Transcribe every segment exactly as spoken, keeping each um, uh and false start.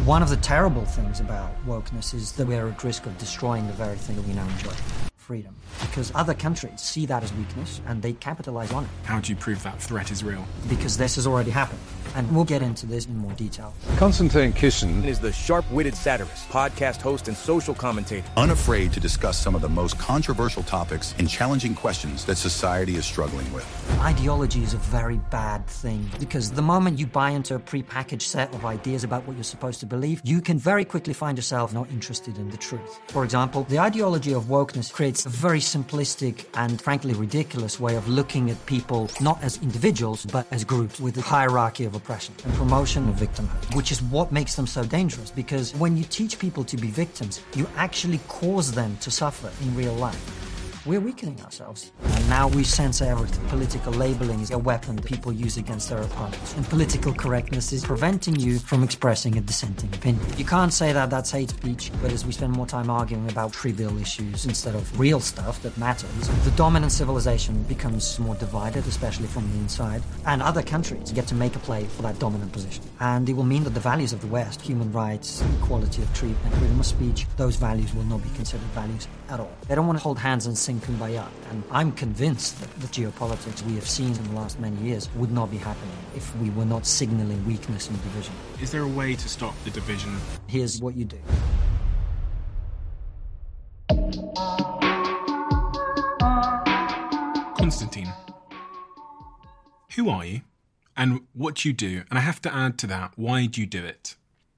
One of the terrible things about wokeness is that we're at risk of destroying the very thing that we now enjoy, freedom. Because other countries see that as weakness and they capitalize on it. How do you prove that threat is real? Because this has already happened. And we'll get into this in more detail. Konstantin Kisin is the sharp-witted satirist, podcast host, and social commentator. Unafraid to discuss some of the most controversial topics and challenging questions that society is struggling with. Ideology is a very bad thing because the moment you buy into a prepackaged set of ideas about what you're supposed to believe, you can very quickly find yourself not interested in the truth. For example, the ideology of wokeness creates a very simplistic and frankly ridiculous way of looking at people not as individuals but as groups with a hierarchy of oppression and promotion of victimhood, which is what makes them so dangerous because when you teach people to be victims, you actually cause them to suffer in real life. We're weakening ourselves. And now we censor everything. Political labeling is a weapon that people use against their opponents. And political correctness is preventing you from expressing a dissenting opinion. You can't say that that's hate speech, but as we spend more time arguing about trivial issues instead of real stuff that matters, the dominant civilization becomes more divided, especially from the inside. And other countries get to make a play for that dominant position. And it will mean that the values of the West, human rights, equality of treatment, freedom of speech, those values will not be considered values at all. They don't want to hold hands and sing Kumbaya. And I'm convinced that the geopolitics we have seen in the last many years would not be happening if we were not signaling weakness and division. Is there a way to stop the division? Here's what you do. Konstantin, who are you and what do you do? And I have to add to that, why do you do it?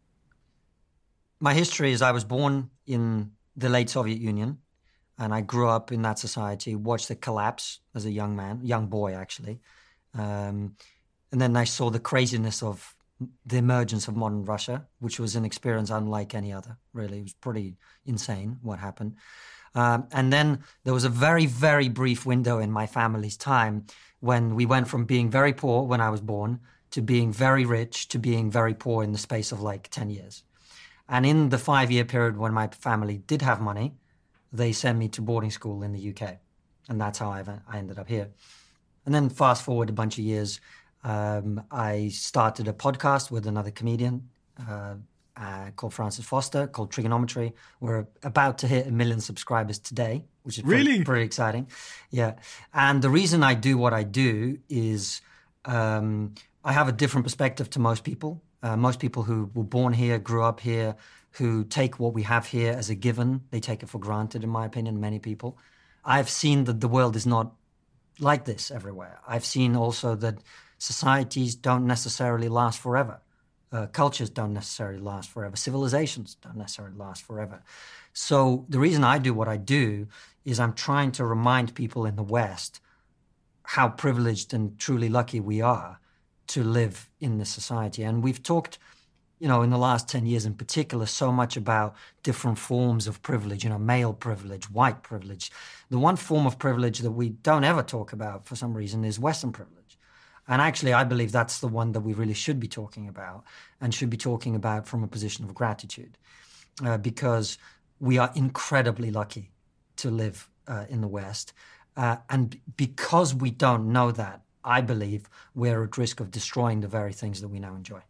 My history is I was born in the late Soviet Union. And I grew up in that society, watched it collapse as a young man, young boy, actually. Um, and then I saw the craziness of the emergence of modern Russia, which was an experience unlike any other, really. It was pretty insane what happened. Um, and then there was a very, very brief window in my family's time when we went from being very poor when I was born to being very rich to being very poor in the space of like ten years. And in the five-year period when my family did have money, they sent me to boarding school in the U K. And that's how I ended up here. And then fast forward a bunch of years, um, I started a podcast with another comedian uh, uh, called Francis Foster, called Trigonometry. We're about to hit a million subscribers today, which is really pretty, pretty exciting. Yeah. And the reason I do what I do is um, I have a different perspective to most people. Uh, most people who were born here, grew up here, who take what we have here as a given. They take it for granted, in my opinion, many people. I've seen that the world is not like this everywhere. I've seen also that societies don't necessarily last forever. Uh, cultures don't necessarily last forever. Civilizations don't necessarily last forever. So the reason I do what I do is I'm trying to remind people in the West how privileged and truly lucky we are to live in this society. And we've talked, you know, in the last ten years in particular, so much about different forms of privilege, you know, male privilege, white privilege. The one form of privilege that we don't ever talk about for some reason is Western privilege. And actually, I believe that's the one that we really should be talking about and should be talking about from a position of gratitude uh, because we are incredibly lucky to live uh, in the West. Uh, and because we don't know that, I believe we're at risk of destroying the very things that we now enjoy.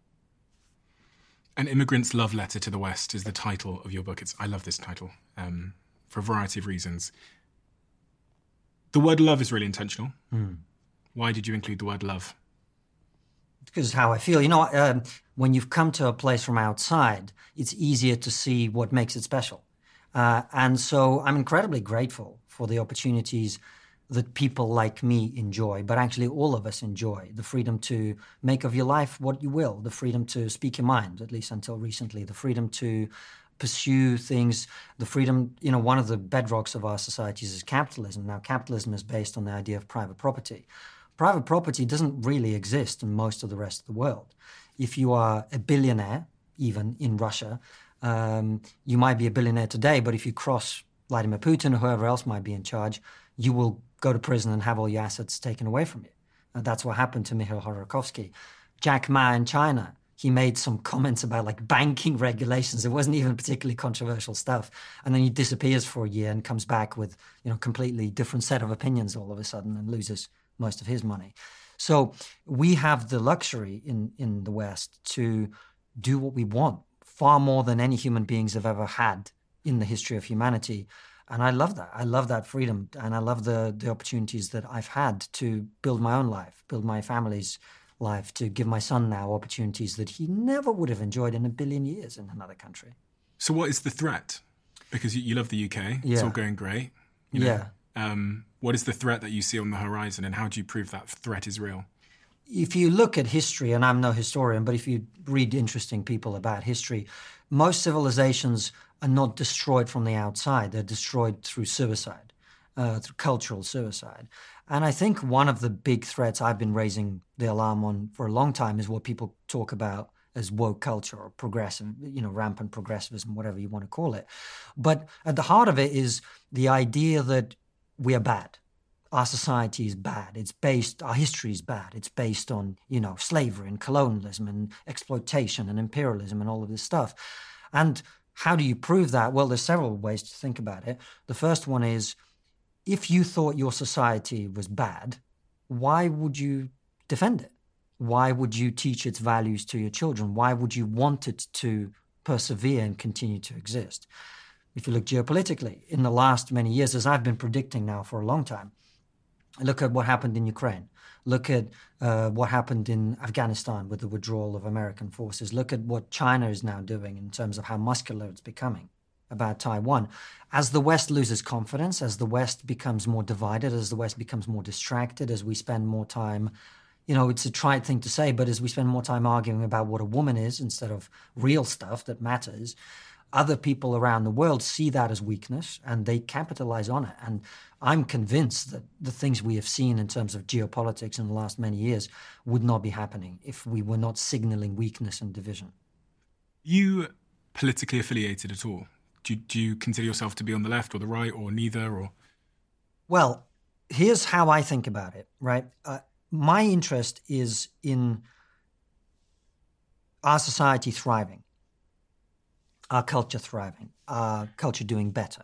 An Immigrant's Love Letter to the West is the title of your book. It's, I love this title um, for a variety of reasons. The word love is really intentional. Mm. Why did you include the word love? Because it's how I feel. You know, um, when you've come to a place from outside, it's easier to see what makes it special. Uh, and so I'm incredibly grateful for the opportunities that people like me enjoy, but actually all of us enjoy. The freedom to make of your life what you will, the freedom to speak your mind, at least until recently, the freedom to pursue things, the freedom, you know, one of the bedrocks of our societies is capitalism. Now, capitalism is based on the idea of private property. Private property doesn't really exist in most of the rest of the world. If you are a billionaire, even in Russia, um, you might be a billionaire today, but if you cross Vladimir Putin or whoever else might be in charge, you will go to prison and have all your assets taken away from you. Uh, that's what happened to Mikhail Khodorkovsky. Jack Ma in China, he made some comments about like banking regulations. It wasn't even particularly controversial stuff. And then he disappears for a year and comes back with, you know, completely different set of opinions all of a sudden and loses most of his money. So we have the luxury in, in the West to do what we want far more than any human beings have ever had in the history of humanity. And I love that. I love that freedom. And I love the, the opportunities that I've had to build my own life, build my family's life, to give my son now opportunities that he never would have enjoyed in a billion years in another country. So what is the threat? Because you, you love the U K. It's Yeah. all going great. You know, Yeah. Um, what is the threat that you see on the horizon, and how do you prove that threat is real? If you look at history, and I'm no historian, but if you read interesting people about history, most civilizations are not destroyed from the outside. They're destroyed through suicide, uh, through cultural suicide. And I think one of the big threats I've been raising the alarm on for a long time is what people talk about as woke culture or progressive, you know, rampant progressivism, whatever you want to call it. But at the heart of it is the idea that we are bad. Our society is bad. It's based, our history is bad. It's based on, you know, slavery and colonialism and exploitation and imperialism and all of this stuff. And how do you prove that? Well, there's several ways to think about it. The first one is, if you thought your society was bad, why would you defend it? Why would you teach its values to your children? Why would you want it to persevere and continue to exist? If you look geopolitically, in the last many years, as I've been predicting now for a long time, look at what happened in Ukraine. Look at uh, what happened in Afghanistan with the withdrawal of American forces. Look at what China is now doing in terms of how muscular it's becoming about Taiwan. As the West loses confidence, as the West becomes more divided, as the West becomes more distracted, as we spend more time, you know, it's a trite thing to say, but as we spend more time arguing about what a woman is instead of real stuff that matters, other people around the world see that as weakness and they capitalize on it. And I'm convinced that the things we have seen in terms of geopolitics in the last many years would not be happening if we were not signaling weakness and division. You politically affiliated at all? Do you, do you consider yourself to be on the left or the right or neither? Or Well, here's how I think about it, right? Uh, my interest is in our society thriving, our culture thriving, our culture doing better.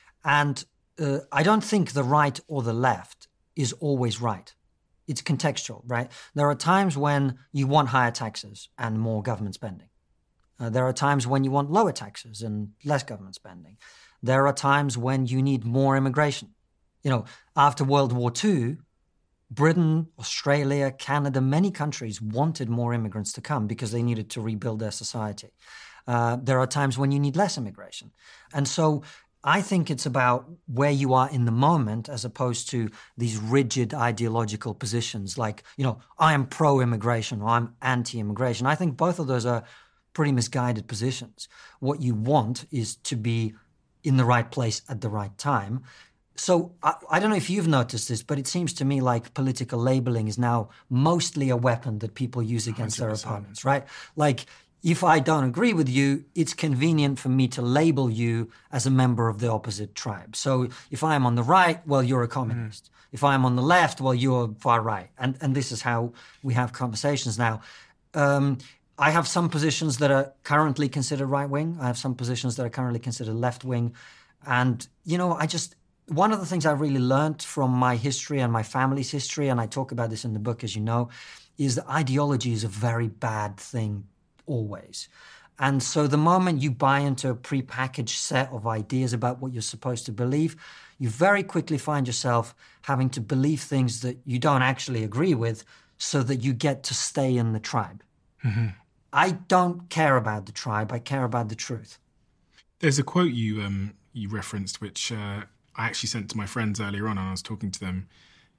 And uh, I don't think the right or the left is always right. It's contextual, right? There are times when you want higher taxes and more government spending. Uh, there are times when you want lower taxes and less government spending. There are times when you need more immigration. You know, after World War Two, Britain, Australia, Canada, many countries wanted more immigrants to come because they needed to rebuild their society. Uh, there are times when you need less immigration. And so I think it's about where you are in the moment as opposed to these rigid ideological positions like, you know, I am pro-immigration or I'm anti-immigration. I think both of those are pretty misguided positions. What you want is to be in the right place at the right time. So I, I don't know if you've noticed this, but it seems to me like political labeling is now mostly a weapon that people use against their opponents, right? Like, if I don't agree with you, it's convenient for me to label you as a member of the opposite tribe. So if I'm on the right, well, you're a communist. Mm. If I'm on the left, well, you're far right. And and this is how we have conversations now. Um, I have some positions that are currently considered right-wing. I have some positions that are currently considered left-wing. And, you know, I just... One of the things I really learned from my history and my family's history, and I talk about this in the book, as you know, is that ideology is a very bad thing always. And so the moment you buy into a prepackaged set of ideas about what you're supposed to believe, you very quickly find yourself having to believe things that you don't actually agree with so that you get to stay in the tribe. Mm-hmm. I don't care about the tribe. I care about the truth. There's a quote you um, you referenced, which uh, I actually sent to my friends earlier on, and I was talking to them.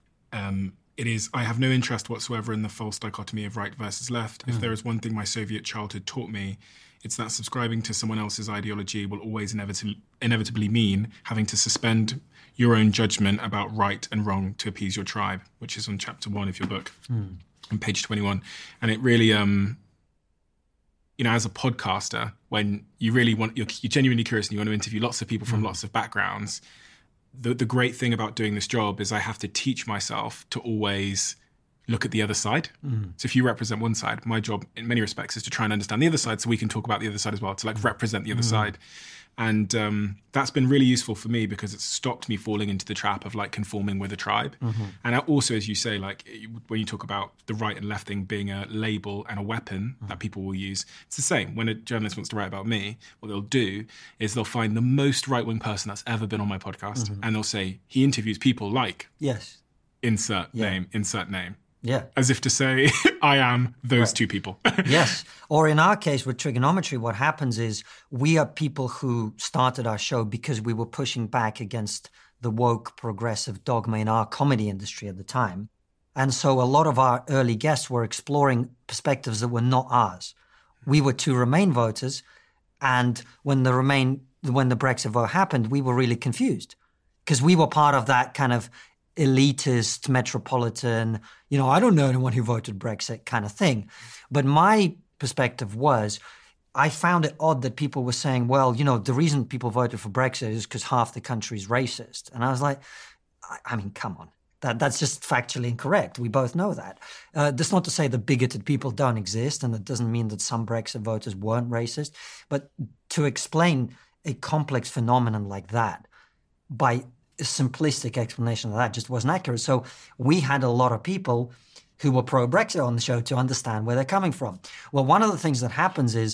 Um, It is, I have no interest whatsoever in the false dichotomy of right versus left. Mm. If there is one thing my Soviet childhood taught me, it's that subscribing to someone else's ideology will always inevitably, inevitably mean having to suspend your own judgment about right and wrong to appease your tribe, which is on chapter one of your book, mm. on page twenty-one. And it really, um, you know, as a podcaster, when you really want, you're, you're genuinely curious and you want to interview lots of people from mm. lots of backgrounds, The, the great thing about doing this job is I have to teach myself to always look at the other side. Mm. So if you represent one side, my job in many respects is to try and understand the other side so we can talk about the other side as well, to like represent the other mm. side. And um, that's been really useful for me because it's stopped me falling into the trap of like conforming with a tribe. Mm-hmm. And also, as you say, like when you talk about the right and left thing being a label and a weapon mm-hmm. that people will use, it's the same. When a journalist wants to write about me, what they'll do is they'll find the most right-wing person that's ever been on my podcast mm-hmm. and they'll say, he interviews people like yes, insert yeah. name, insert name. Yeah. As if to say, I am those right. two people. Yes. Or in our case with Trigonometry, what happens is we are people who started our show because we were pushing back against the woke progressive dogma in our comedy industry at the time. And so a lot of our early guests were exploring perspectives that were not ours. We were two Remain voters. And when the Remain, when the Brexit vote happened, we were really confused because we were part of that kind of elitist, metropolitan, you know, I don't know anyone who voted Brexit kind of thing. But my perspective was, I found it odd that people were saying, well, you know, the reason people voted for Brexit is because half the country's racist. And I was like, I, I mean, come on. That That's just factually incorrect. We both know that. Uh, that's not to say that bigoted people don't exist, and it doesn't mean that some Brexit voters weren't racist. But to explain a complex phenomenon like that by a simplistic explanation of that just wasn't accurate. So we had a lot of people who were pro-Brexit on the show to understand where they're coming from. Well, one of the things that happens is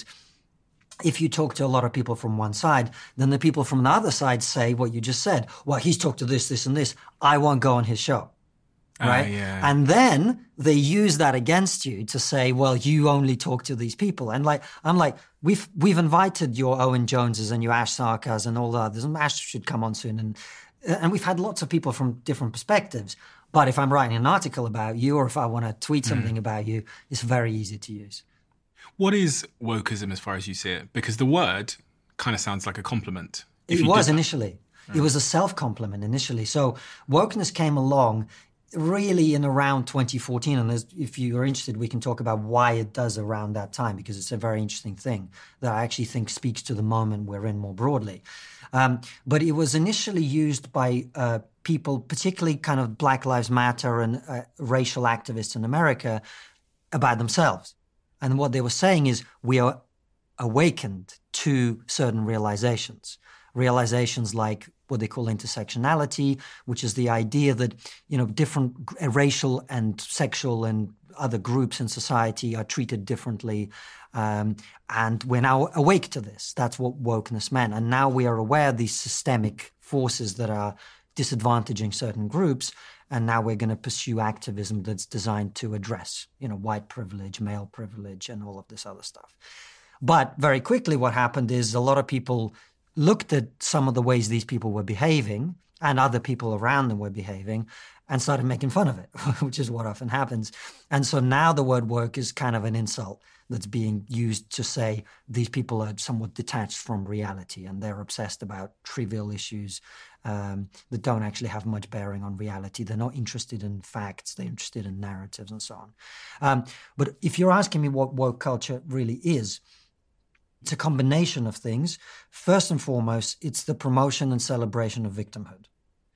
if you talk to a lot of people from one side, then the people from the other side say what you just said. Well, he's talked to this, this, and this. I won't go on his show. Right? Uh, yeah. And then they use that against you to say, well, you only talk to these people. And like, I'm like, we've we've invited your Owen Joneses and your Ash Sarkars and all the others, and Ash should come on soon. And And we've had lots of people from different perspectives. But if I'm writing an article about you or if I want to tweet something mm. about you, it's very easy to use. What is wokeism as far as you see it? Because the word kind of sounds like a compliment. It was initially. Right. It was a self-compliment initially. So wokeness came along really in around twenty fourteen. And if you're interested, we can talk about why it does around that time, because it's a very interesting thing that I actually think speaks to the moment we're in more broadly. Um, but it was initially used by uh, people, particularly kind of Black Lives Matter and uh, racial activists in America, about themselves. And what they were saying is we are awakened to certain realizations. Realizations like what they call intersectionality, which is the idea that, you know, different racial and sexual and other groups in society are treated differently. Um, and we're now awake to this. That's what wokeness meant. And now we are aware of these systemic forces that are disadvantaging certain groups. And now we're going to pursue activism that's designed to address, you know, white privilege, male privilege, and all of this other stuff. But very quickly what happened is a lot of people looked at some of the ways these people were behaving and other people around them were behaving and started making fun of it, which is what often happens. And so now the word woke is kind of an insult that's being used to say these people are somewhat detached from reality and they're obsessed about trivial issues um, that don't actually have much bearing on reality. They're not interested in facts. They're interested in narratives and so on. Um, but if you're asking me what woke culture really is, it's a combination of things. First and foremost, it's the promotion and celebration of victimhood.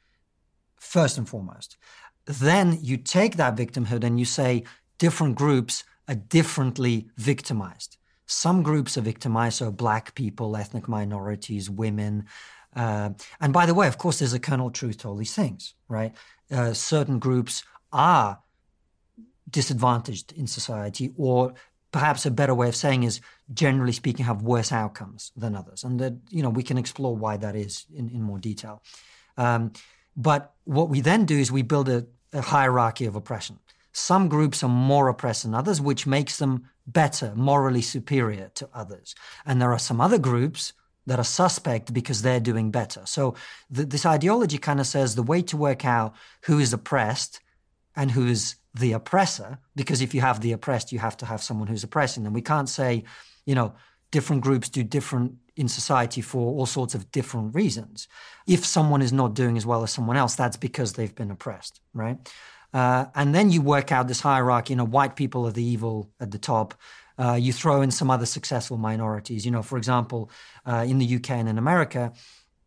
First and foremost. Then you take that victimhood and you say different groups are differently victimized. Some groups are victimized, so black people, ethnic minorities, women. Uh, and by the way, of course, there's a kernel of truth to all these things, right? Uh, certain groups are disadvantaged in society, or perhaps a better way of saying is, generally speaking, have worse outcomes than others. And that, you know, we can explore why that is in, in more detail. Um, but what we then do is we build a, a hierarchy of oppression. Some groups are more oppressed than others, which makes them better, morally superior to others. And there are some other groups that are suspect because they're doing better. So th- this ideology kind of says the way to work out who is oppressed and who is the oppressor, because if you have the oppressed, you have to have someone who's oppressing them. We can't say, you know, different groups do different in society for all sorts of different reasons. If someone is not doing as well as someone else, that's because they've been oppressed, right? Uh, and then you work out this hierarchy, you know, white people are the evil at the top. Uh, you throw in some other successful minorities. You know, for example, uh, in the U K and in America,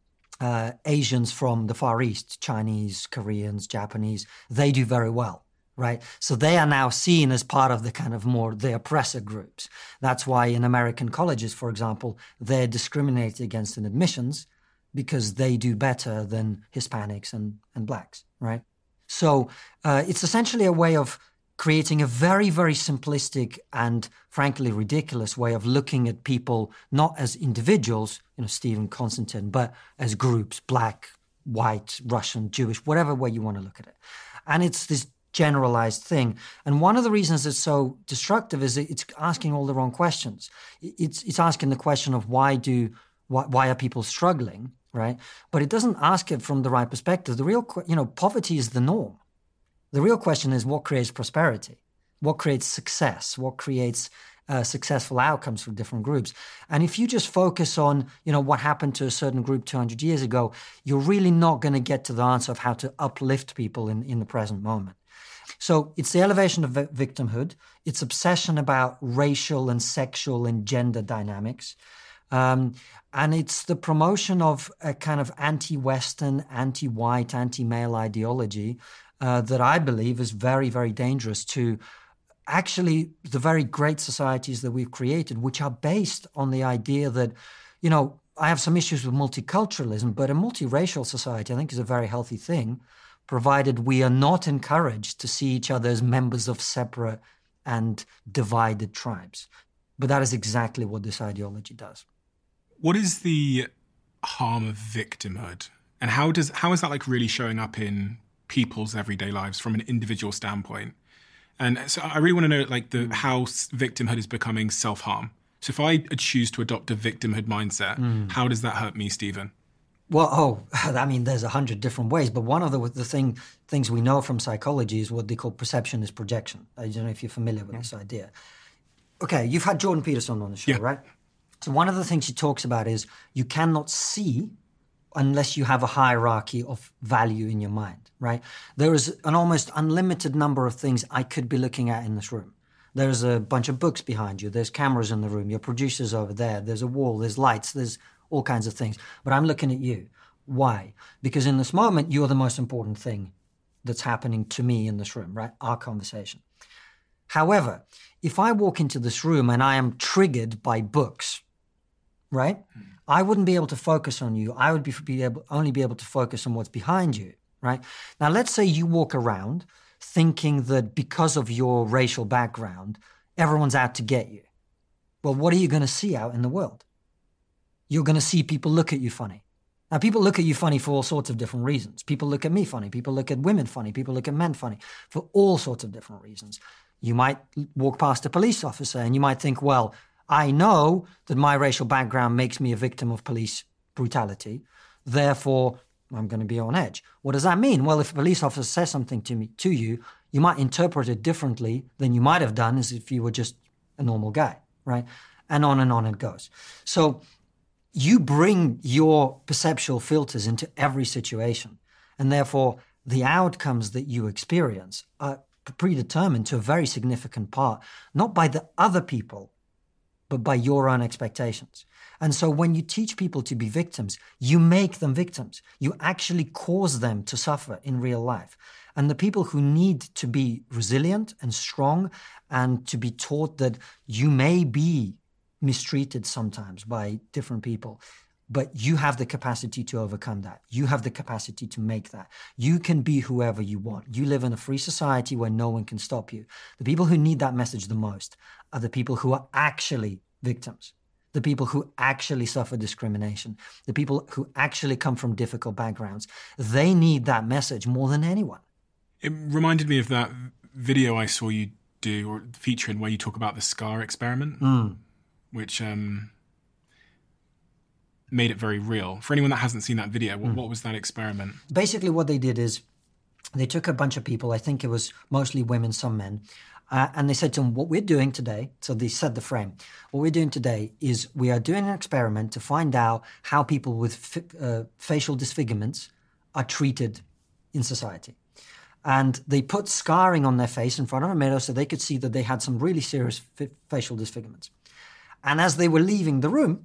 uh, Asians from the Far East, Chinese, Koreans, Japanese, they do very well. right? So they are now seen as part of the kind of more the oppressor groups. That's why in American colleges, for example, they're discriminated against in admissions because they do better than Hispanics and, and blacks, right? So uh, it's essentially a way of creating a very, very simplistic and frankly ridiculous way of looking at people not as individuals, you know, Stephen Constantine, but as groups, black, white, Russian, Jewish, whatever way you want to look at it. And it's this generalized thing. And one of the reasons it's so destructive is that it's asking all the wrong questions. It's it's asking the question of why do why, why are people struggling, right? But it doesn't ask it from the right perspective. The real, you know, poverty is the norm. The real question is what creates prosperity, what creates success, what creates uh, successful outcomes for different groups. And if you just focus on, you know, what happened to a certain group two hundred years ago, you're really not going to get to the answer of how to uplift people in, in the present moment. So it's the elevation of victimhood. It's obsession about racial and sexual and gender dynamics. Um, and it's the promotion of a kind of anti-Western, anti-white, anti-male ideology uh, that I believe is very, very dangerous to actually the very great societies that we've created, which are based on the idea that, you know, I have some issues with multiculturalism, but a multiracial society I think is a very healthy thing, provided we are not encouraged to see each other as members of separate and divided tribes. But that is exactly what this ideology does. What is the harm of victimhood? And how does how is that like really showing up in people's everyday lives from an individual standpoint? And so I really want to know like the how victimhood is becoming self-harm. So if I choose to adopt a victimhood mindset, mm. how does that hurt me, Stephen? Well, oh, I mean, there's a hundred different ways, but one of the the thing things we know from psychology is what they call perception is projection. I don't know if you're familiar with yeah. this idea. Okay, you've had Jordan Peterson on the show, yeah. right? So one of the things he talks about is you cannot see unless you have a hierarchy of value in your mind, right? There is an almost unlimited number of things I could be looking at in this room. There's a bunch of books behind you. There's cameras in the room. Your producer's over there. There's a wall. There's lights. There's all kinds of things. But I'm looking at you. Why? Because in this moment, you're the most important thing that's happening to me in this room, right? Our conversation. However, if I walk into this room and I am triggered by books, right? Mm. I wouldn't be able to focus on you. I would be, be able, only be able to focus on what's behind you, right? Now, let's say you walk around thinking that because of your racial background, everyone's out to get you. Well, what are you going to see out in the world? You're going to see people look at you funny. Now, people look at you funny for all sorts of different reasons. People look at me funny. People look at women funny. People look at men funny for all sorts of different reasons. You might walk past a police officer and you might think, well, I know that my racial background makes me a victim of police brutality. Therefore, I'm going to be on edge. What does that mean? Well, if a police officer says something to me, to you, you might interpret it differently than you might have done as if you were just a normal guy, right? And on and on it goes. So you bring your perceptual filters into every situation. And therefore, the outcomes that you experience are predetermined to a very significant part, not by the other people, but by your own expectations. And so when you teach people to be victims, you make them victims. You actually cause them to suffer in real life. And the people who need to be resilient and strong and to be taught that you may be mistreated sometimes by different people, but you have the capacity to overcome that. You have the capacity to make that. You can be whoever you want. You live in a free society where no one can stop you. The people who need that message the most are the people who are actually victims, the people who actually suffer discrimination, the people who actually come from difficult backgrounds. They need that message more than anyone. It reminded me of that video I saw you do, or featuring, where you talk about the SCAR experiment, mm. which um, made it very real. For anyone that hasn't seen that video, what, mm. what was that experiment? Basically what they did is they took a bunch of people, I think it was mostly women, some men, Uh, and they said to them, what we're doing today, so they set the frame, what we're doing today is we are doing an experiment to find out how people with fi- uh, facial disfigurements are treated in society. And they put scarring on their face in front of a mirror so they could see that they had some really serious fi- facial disfigurements. And as they were leaving the room,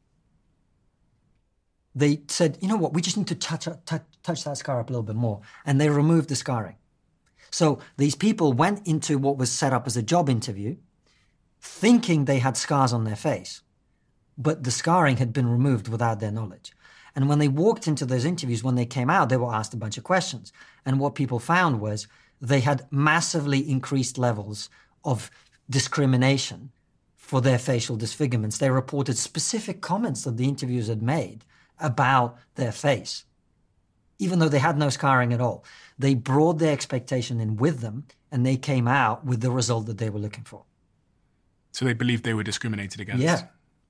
they said, you know what, we just need to touch, touch, touch that scar up a little bit more. And they removed the scarring. So these people went into what was set up as a job interview thinking they had scars on their face, but the scarring had been removed without their knowledge. And when they walked into those interviews, when they came out, they were asked a bunch of questions. And what people found was they had massively increased levels of discrimination for their facial disfigurements. They reported specific comments that the interviewers had made about their face, even though they had no scarring at all. They brought their expectation in with them, and they came out with the result that they were looking for. So they believed they were discriminated against? Yeah.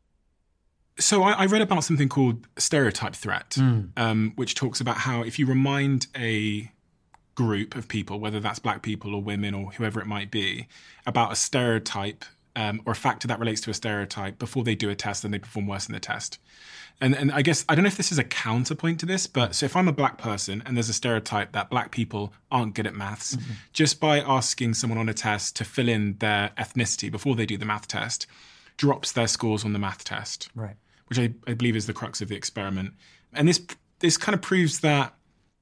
So I, I read about something called stereotype threat, Mm. um, which talks about how if you remind a group of people, whether that's black people or women or whoever it might be, about a stereotype um, or a factor that relates to a stereotype before they do a test, then they perform worse in the test. And, and I guess, I don't know if this is a counterpoint to this, but so if I'm a black person and there's a stereotype that black people aren't good at maths, mm-hmm. just by asking someone on a test to fill in their ethnicity before they do the math test, drops their scores on the math test, right? Which I, I believe is the crux of the experiment. And this this kind of proves that,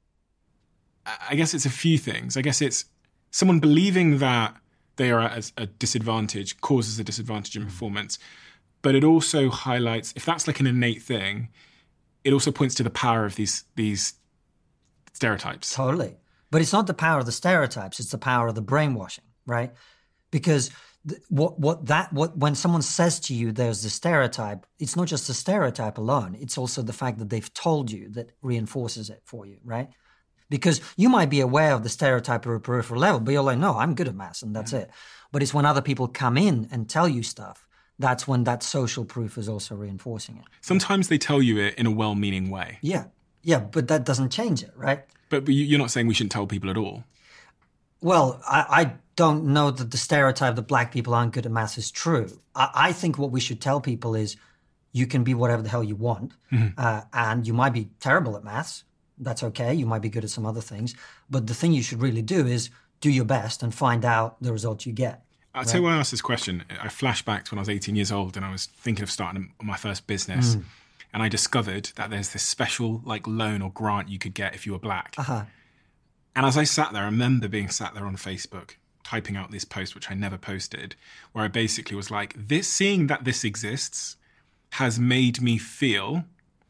I guess it's a few things. I guess it's someone believing that they are at a disadvantage causes a disadvantage in performance. But it also highlights, if that's like an innate thing, it also points to the power of these these stereotypes. Totally. But it's not the power of the stereotypes, it's the power of the brainwashing, right? Because th- what what that what when someone says to you there's the stereotype, it's not just the stereotype alone, it's also the fact that they've told you that reinforces it for you, right? Because you might be aware of the stereotype at a peripheral level, but you're like, no, I'm good at maths and that's yeah. it. But it's when other people come in and tell you stuff, that's when that social proof is also reinforcing it. Sometimes they tell you it in a well-meaning way. Yeah, yeah, but that doesn't change it, right? But, but you're not saying we shouldn't tell people at all. Well, I, I don't know that the stereotype that black people aren't good at maths is true. I, I think what we should tell people is you can be whatever the hell you want, mm-hmm. uh, and you might be terrible at maths. That's okay. You might be good at some other things. But the thing you should really do is do your best and find out the result you get. I'll tell you why I asked this question. I flashed back to when I was eighteen years old and I was thinking of starting my first business. Mm. And I discovered that there's this special like loan or grant you could get if you were black. Uh-huh. And as I sat there, I remember being sat there on Facebook, typing out this post, which I never posted, where I basically was like, this, seeing that this exists has made me feel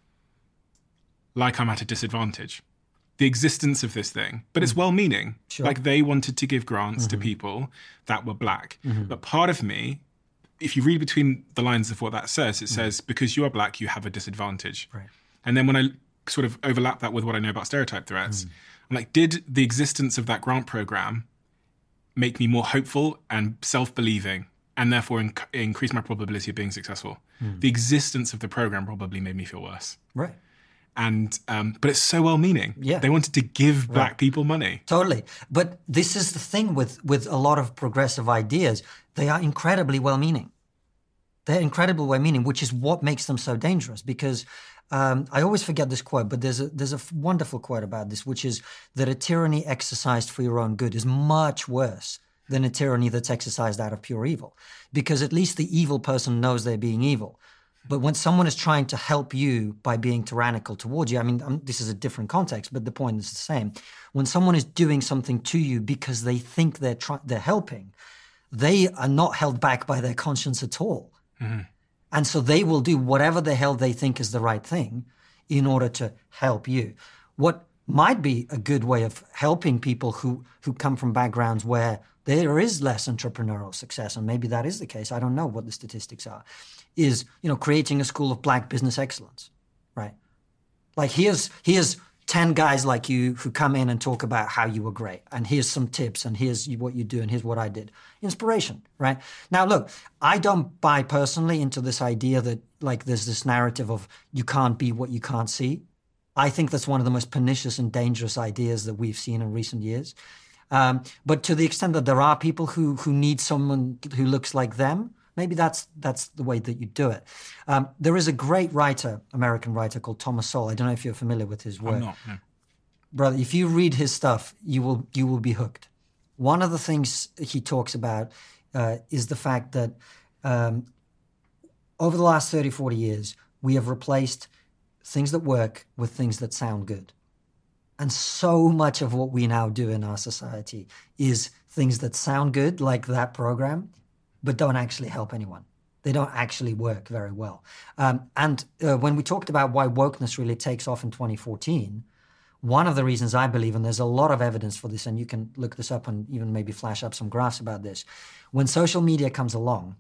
like I'm at a disadvantage. The existence of this thing, but it's well-meaning. Sure. Like they wanted to give grants mm-hmm. to people that were black. Mm-hmm. But part of me, if you read between the lines of what that says, it mm-hmm. says, because you are black, you have a disadvantage. Right. And then when I sort of overlap that with what I know about stereotype threats, mm. I'm like, did the existence of that grant program make me more hopeful and self-believing and therefore inc- increase my probability of being successful? Mm. The existence of the program probably made me feel worse. Right. And um, but it's so well-meaning. Yeah. They wanted to give black right. people money. Totally. But this is the thing with, with a lot of progressive ideas. They are incredibly well-meaning. They're incredibly well-meaning, which is what makes them so dangerous. Because um, I always forget this quote, but there's a, there's a wonderful quote about this, which is that a tyranny exercised for your own good is much worse than a tyranny that's exercised out of pure evil. Because at least the evil person knows they're being evil. But when someone is trying to help you by being tyrannical towards you, I mean, um, this is a different context, but the point is the same. When someone is doing something to you because they think they're try- they're helping, they are not held back by their conscience at all. Mm-hmm. And so they will do whatever the hell they think is the right thing in order to help you. What might be a good way of helping people who, who come from backgrounds where there is less entrepreneurial success, and maybe that is the case, I don't know what the statistics are, is, you know, creating a school of black business excellence, right? Like here's here's ten guys like you who come in and talk about how you were great, and here's some tips, and here's what you do, and here's what I did. Inspiration, right? Now, look, I don't buy personally into this idea that like there's this narrative of you can't be what you can't see. I think that's one of the most pernicious and dangerous ideas that we've seen in recent years. Um, but to the extent that there are people who who need someone who looks like them, maybe that's that's the way that you do it. Um, there is a great writer, American writer called Thomas Sowell. I don't know if you're familiar with his work. I'm not, no. Brother, if you read his stuff, you will you will be hooked. One of the things he talks about uh, is the fact that um, over the last thirty, forty years, we have replaced things that work with things that sound good. And so much of what we now do in our society is things that sound good, like that program, but don't actually help anyone. They don't actually work very well. Um, and uh, when we talked about why wokeness really takes off in twenty fourteen, one of the reasons I believe, and there's a lot of evidence for this, and you can look this up and even maybe flash up some graphs about this, when social media comes along,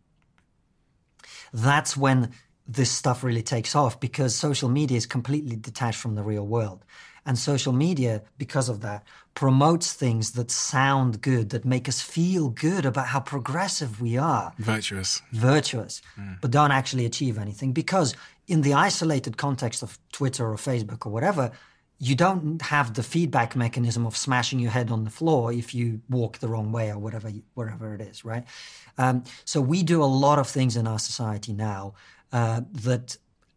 that's when this stuff really takes off, because social media is completely detached from the real world. And social media, because of that, promotes things that sound good, that make us feel good about how progressive we are. Virtuous. Virtuous, mm. but don't actually achieve anything. Because in the isolated context of Twitter or Facebook or whatever, you don't have the feedback mechanism of smashing your head on the floor if you walk the wrong way or whatever, wherever it is, right? Um, so we do a lot of things in our society now uh, that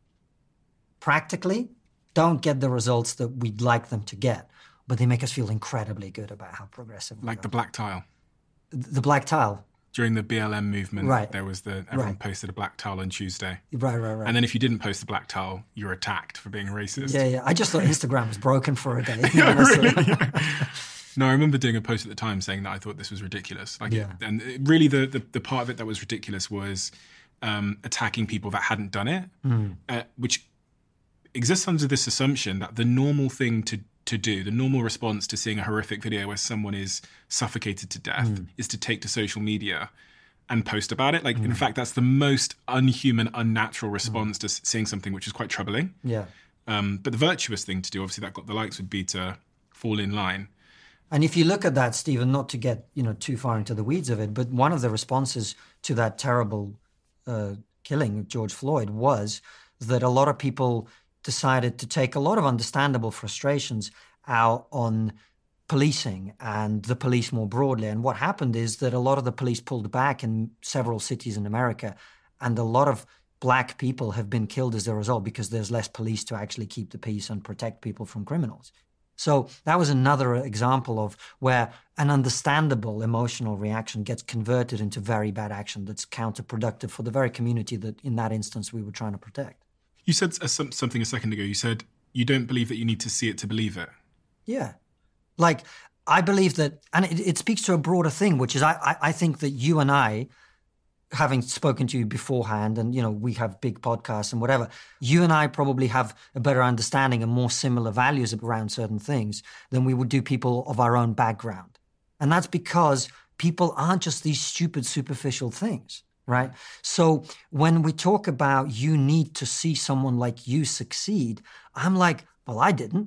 practically don't get the results that we'd like them to get, but they make us feel incredibly good about how progressive we are. Like the black tile. The black tile. During the B L M movement, right. there was the, everyone right. posted a black tile on Tuesday. Right, right, right. And then if you didn't post the black tile, you were attacked for being racist. Yeah, yeah. I just thought Instagram was broken for a day. Yeah, really, yeah. No, I remember doing a post at the time saying that I thought this was ridiculous. Like, yeah. And it, really the, the, the part of it that was ridiculous was um, attacking people that hadn't done it, mm. uh, which exists under this assumption that the normal thing to to do, the normal response to seeing a horrific video where someone is suffocated to death mm. is to take to social media and post about it. Like, mm. in fact, that's the most unhuman, unnatural response mm. to seeing something, which is quite troubling. Yeah. Um, but the virtuous thing to do, obviously, that got the likes, would be to fall in line. And if you look at that, Stephen, not to get you know too far into the weeds of it, but one of the responses to that terrible uh, killing of George Floyd was that a lot of people decided to take a lot of understandable frustrations out on policing and the police more broadly. And what happened is that a lot of the police pulled back in several cities in America, and a lot of black people have been killed as a result because there's less police to actually keep the peace and protect people from criminals. So that was another example of where an understandable emotional reaction gets converted into very bad action that's counterproductive for the very community that in that instance we were trying to protect. You said something a second ago. You said you don't believe that you need to see it to believe it. Yeah. Like, I believe that, and it, it speaks to a broader thing, which is I, I, I think that you and I, having spoken to you beforehand, and, you know, we have big podcasts and whatever, you and I probably have a better understanding and more similar values around certain things than we would do people of our own background. And that's because people aren't just these stupid, superficial things. Right. So when we talk about you need to see someone like you succeed, I'm like, well, I didn't.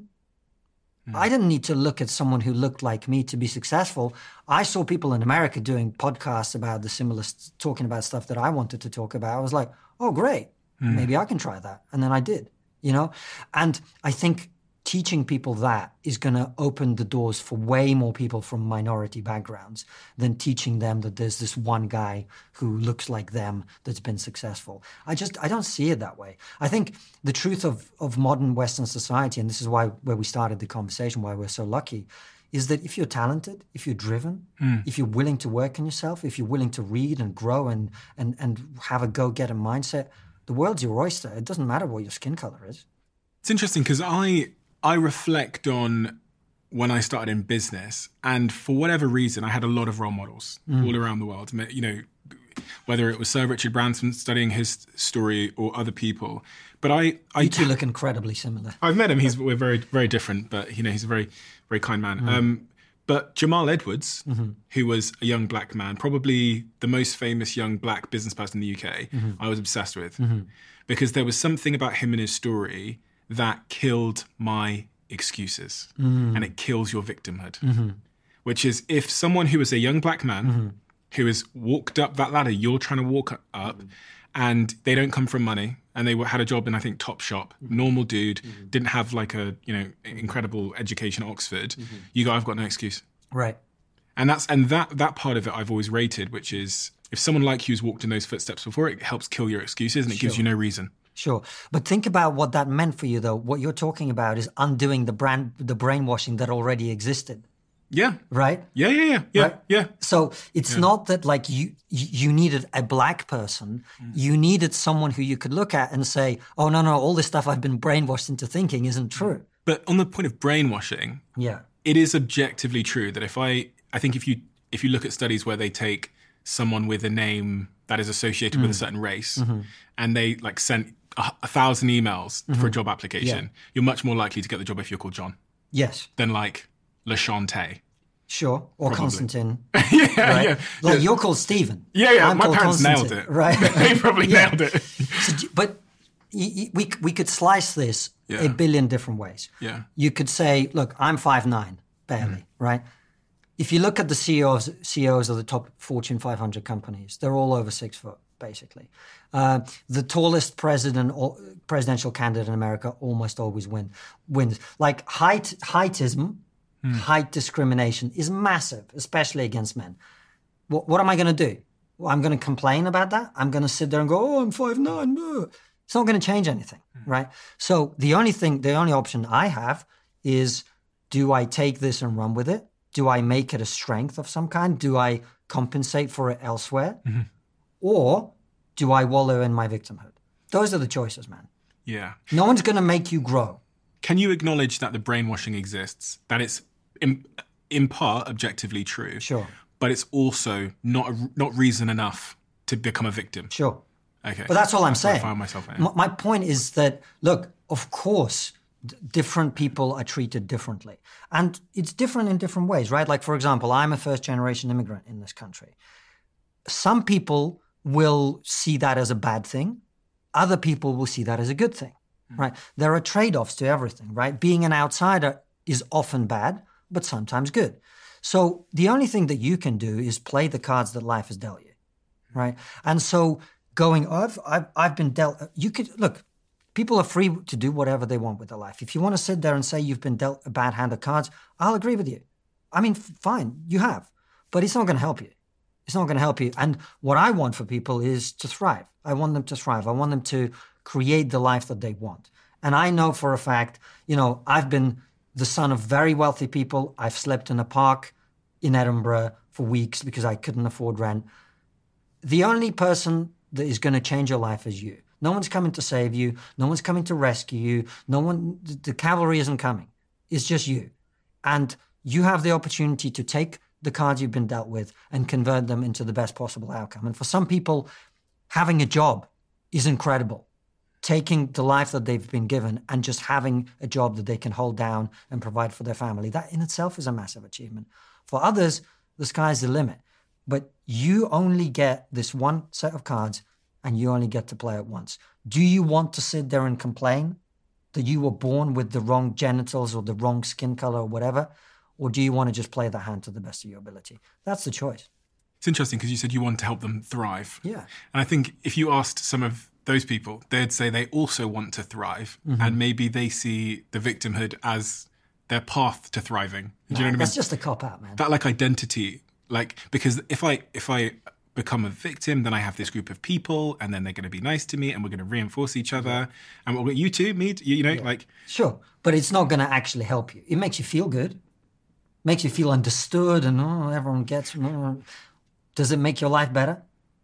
Mm. I didn't need to look at someone who looked like me to be successful. I saw people in America doing podcasts about the similar, talking about stuff that I wanted to talk about. I was like, oh, great. Mm. Maybe I can try that. And then I did, you know, and I think teaching people that is going to open the doors for way more people from minority backgrounds than teaching them that there's this one guy who looks like them that's been successful. I just, I don't see it that way. I think the truth of, of modern Western society, and this is why where we started the conversation, why we're so lucky, is that if you're talented, if you're driven, mm. if you're willing to work on yourself, if you're willing to read and grow and, and, and have a go-getter mindset, the world's your oyster. It doesn't matter what your skin color is. It's interesting because I... I reflect on when I started in business, and for whatever reason, I had a lot of role models mm. all around the world. You know, whether it was Sir Richard Branson studying his story or other people. But I, I you two look incredibly similar. I've met him. He's we're very, very different, but you know, he's a very, very kind man. Mm. Um, but Jamal Edwards, mm-hmm. who was a young black man, probably the most famous young black business person in the U K, mm-hmm. I was obsessed with mm-hmm. because there was something about him and his story that killed my excuses mm. and it kills your victimhood, mm-hmm. which is if someone who is a young black man mm-hmm. who has walked up that ladder you're trying to walk up mm. and they don't come from money and they had a job in, I think, Topshop, mm-hmm. normal dude, mm-hmm. didn't have like a, you know, incredible education at Oxford, mm-hmm. you go, I've got no excuse. Right. And that's and that that part of it I've always rated, which is if someone like you's walked in those footsteps before, it helps kill your excuses and it sure. gives you no reason. Sure. But think about what that meant for you, though. What you're talking about is undoing the brand, the brainwashing that already existed. Yeah. Right? Yeah, yeah, yeah. Yeah, right? yeah. So it's yeah. not that like you you needed a black person. Mm. You needed someone who you could look at and say, oh, no, no, all this stuff I've been brainwashed into thinking isn't true. But on the point of brainwashing, Yeah. it is objectively true that if I, I think if you if you look at studies where they take someone with a name that is associated mm. with a certain race, mm-hmm. and they like sent a, a thousand emails mm-hmm. for a job application, yeah. you're much more likely to get the job if you're called John. Yes. Than like LaShante. Sure. Or Probably. Constantine. yeah, right? yeah. Like yeah. you're called Stephen. Yeah, yeah. I'm My parents nailed it. Right. They probably yeah. nailed it. So, but y- y- we we could slice this yeah. a billion different ways. Yeah. You could say, look, I'm five nine, barely, mm. right? If you look at the C E Os, C E Os of the top Fortune five hundred companies, they're all over six foot, basically. Uh, the tallest president or presidential candidate in America almost always win wins. Like height, heightism, mm. height discrimination is massive, especially against men. What, what am I going to do? Well, I'm going to complain about that. I'm going to sit there and go, oh, I'm five nine. It's not going to change anything, mm. right? So the only thing, the only option I have is, do I take this and run with it? Do I make it a strength of some kind? Do I compensate for it elsewhere? Mm-hmm. Or do I wallow in my victimhood? Those are the choices, man. Yeah. No one's going to make you grow. Can you acknowledge that the brainwashing exists, that it's in, in part objectively true? Sure. But it's also not a, not reason enough to become a victim? Sure. Okay. But that's all I'm that's saying. saying. I find myself in. My, my point is that, look, of course, d- different people are treated differently. And it's different in different ways, right? Like, for example, I'm a first-generation immigrant in this country. Some people will see that as a bad thing. Other people will see that as a good thing, mm. right? There are trade-offs to everything, right? Being an outsider is often bad, but sometimes good. So the only thing that you can do is play the cards that life has dealt you, right? And so going, oh, I've, I've, I've been dealt, you could, look, people are free to do whatever they want with their life. If you want to sit there and say you've been dealt a bad hand of cards, I'll agree with you. I mean, f- fine, you have, but it's not going to help you. It's not going to help you. And what I want for people is to thrive. I want them to thrive. I want them to create the life that they want. And I know for a fact, you know, I've been the son of very wealthy people. I've slept in a park in Edinburgh for weeks because I couldn't afford rent. The only person that is going to change your life is you. No one's coming to save you. No one's coming to rescue you. No one, the cavalry isn't coming. It's just you. And you have the opportunity to take the cards you've been dealt with and convert them into the best possible outcome. And for some people, having a job is incredible. Taking the life that they've been given and just having a job that they can hold down and provide for their family, that in itself is a massive achievement. For others, the sky's the limit. But you only get this one set of cards and you only get to play it once. Do you want to sit there and complain that you were born with the wrong genitals or the wrong skin color or whatever? Or do you want to just play the hand to the best of your ability? That's the choice. It's interesting because you said you want to help them thrive. Yeah. And I think if you asked some of those people, they'd say they also want to thrive. Mm-hmm. And maybe they see the victimhood as their path to thriving. Do no, you know what I mean? That's just a cop-out, man. That like identity, like, because if I if I become a victim, then I have this group of people and then they're going to be nice to me and we're going to reinforce each other. And we'll, you too, me, you, you know, yeah. like. Sure. But it's not going to actually help you. It makes you feel good. Makes you feel understood and oh, everyone gets. Oh. Does it make your life better?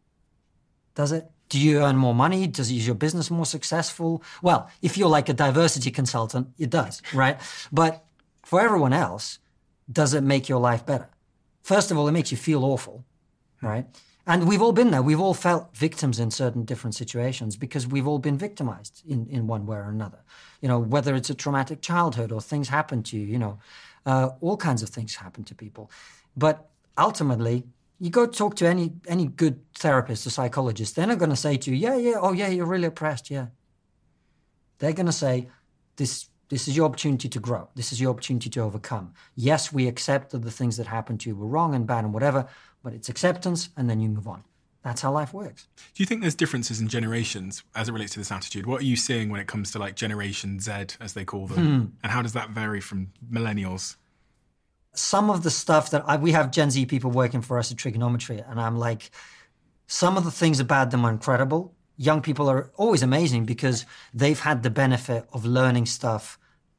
Does it? Do you earn more money? Does is your business more successful? Well, if you're like a diversity consultant, it does, right? But for everyone else, does it make your life better? First of all, it makes you feel awful, right? And we've all been there. We've all felt victims in certain different situations because we've all been victimized in, in one way or another. You know, whether it's a traumatic childhood or things happen to you, you know, uh, all kinds of things happen to people. But ultimately, you go talk to any any good therapist or psychologist, they're not going to say to you, yeah, yeah, oh yeah, you're really oppressed, yeah. They're going to say, this this is your opportunity to grow. This is your opportunity to overcome. Yes, we accept that the things that happened to you were wrong and bad and whatever, but it's acceptance and then you move on. That's how life works. Do you think there's differences in generations as it relates to this attitude? What are you seeing when it comes to like Generation Z, as they call them? Hmm. And how does that vary from millennials? Some of the stuff that I, we have Gen Z people working for us at Trigonometry, and I'm like, some of the things about them are incredible. Young people are always amazing because they've had the benefit of learning stuff,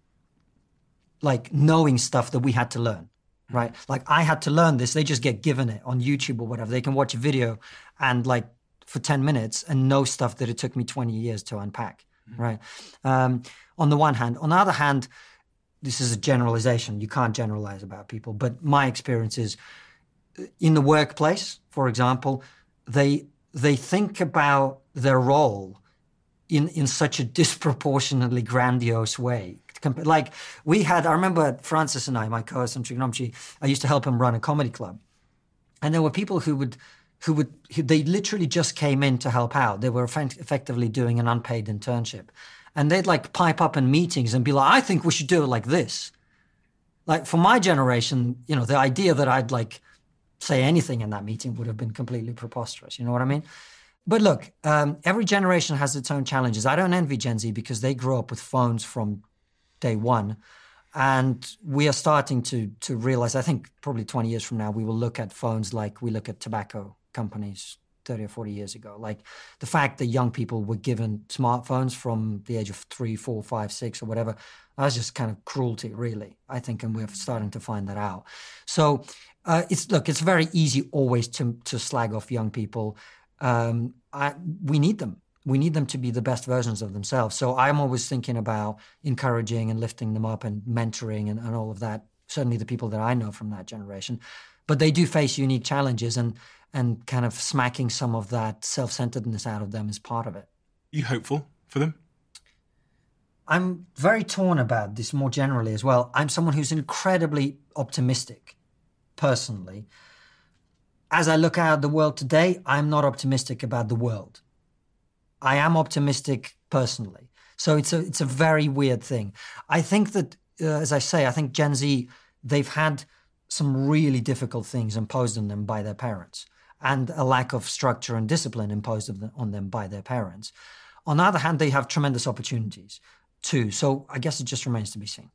like knowing stuff that we had to learn, right? Like I had to learn this. They just get given it on YouTube or whatever. They can watch a video and like for ten minutes and know stuff that it took me twenty years to unpack, mm-hmm. right? Um, on the one hand. On the other hand, this is a generalization. You can't generalize about people. But my experience is in the workplace, for example, they they think about their role in, in such a disproportionately grandiose way. Like we had, I remember Francis and I, my co-host on Trigonometry, I used to help him run a comedy club. And there were people who would, who would, who, they literally just came in to help out. They were effectively doing an unpaid internship. And they'd like pipe up in meetings and be like, I think we should do it like this. Like for my generation, you know, the idea that I'd like say anything in that meeting would have been completely preposterous. You know what I mean? But look, um, every generation has its own challenges. I don't envy Gen Z because they grew up with phones from day one. And we are starting to to realize, I think probably twenty years from now, we will look at phones like we look at tobacco companies thirty or forty years ago. Like the fact that young people were given smartphones from the age of three, four, five, six or whatever, that was just kind of cruelty, really, I think. And we're starting to find that out. So uh, it's look, it's very easy always to, to slag off young people. Um, I, we need them. We need them to be the best versions of themselves. So I'm always thinking about encouraging and lifting them up and mentoring and, and all of that, certainly the people that I know from that generation. But they do face unique challenges, and and kind of smacking some of that self-centeredness out of them is part of it. Are you hopeful for them? I'm very torn about this more generally as well. I'm someone who's incredibly optimistic, personally. As I look out at the world today, I'm not optimistic about the world. I am optimistic personally. So it's a it's a very weird thing. I think that, uh, as I say, I think Gen Z, they've had some really difficult things imposed on them by their parents, and a lack of structure and discipline imposed on them by their parents. On the other hand, they have tremendous opportunities too. So I guess it just remains to be seen.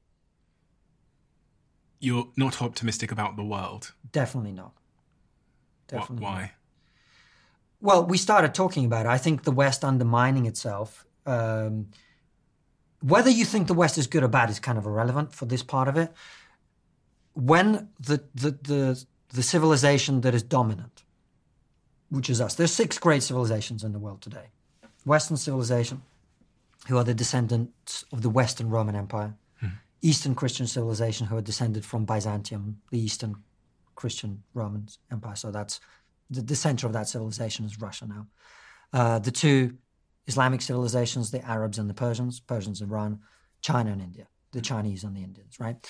You're not optimistic about the world? Definitely not. Definitely what, why? Not. Well, we started talking about it. I think the West undermining itself. Um, whether you think the West is good or bad is kind of irrelevant for this part of it. When the the the, the civilization that is dominant, which is us, there's six great civilizations in the world today. Western civilization, who are the descendants of the Western Roman Empire. Hmm. Eastern Christian civilization, who are descended from Byzantium, the Eastern Christian Roman Empire. So that's the, the center of that civilization is Russia now. Uh, the two Islamic civilizations, the Arabs and the Persians, Persians, Iran, China and India, the Chinese and the Indians, right?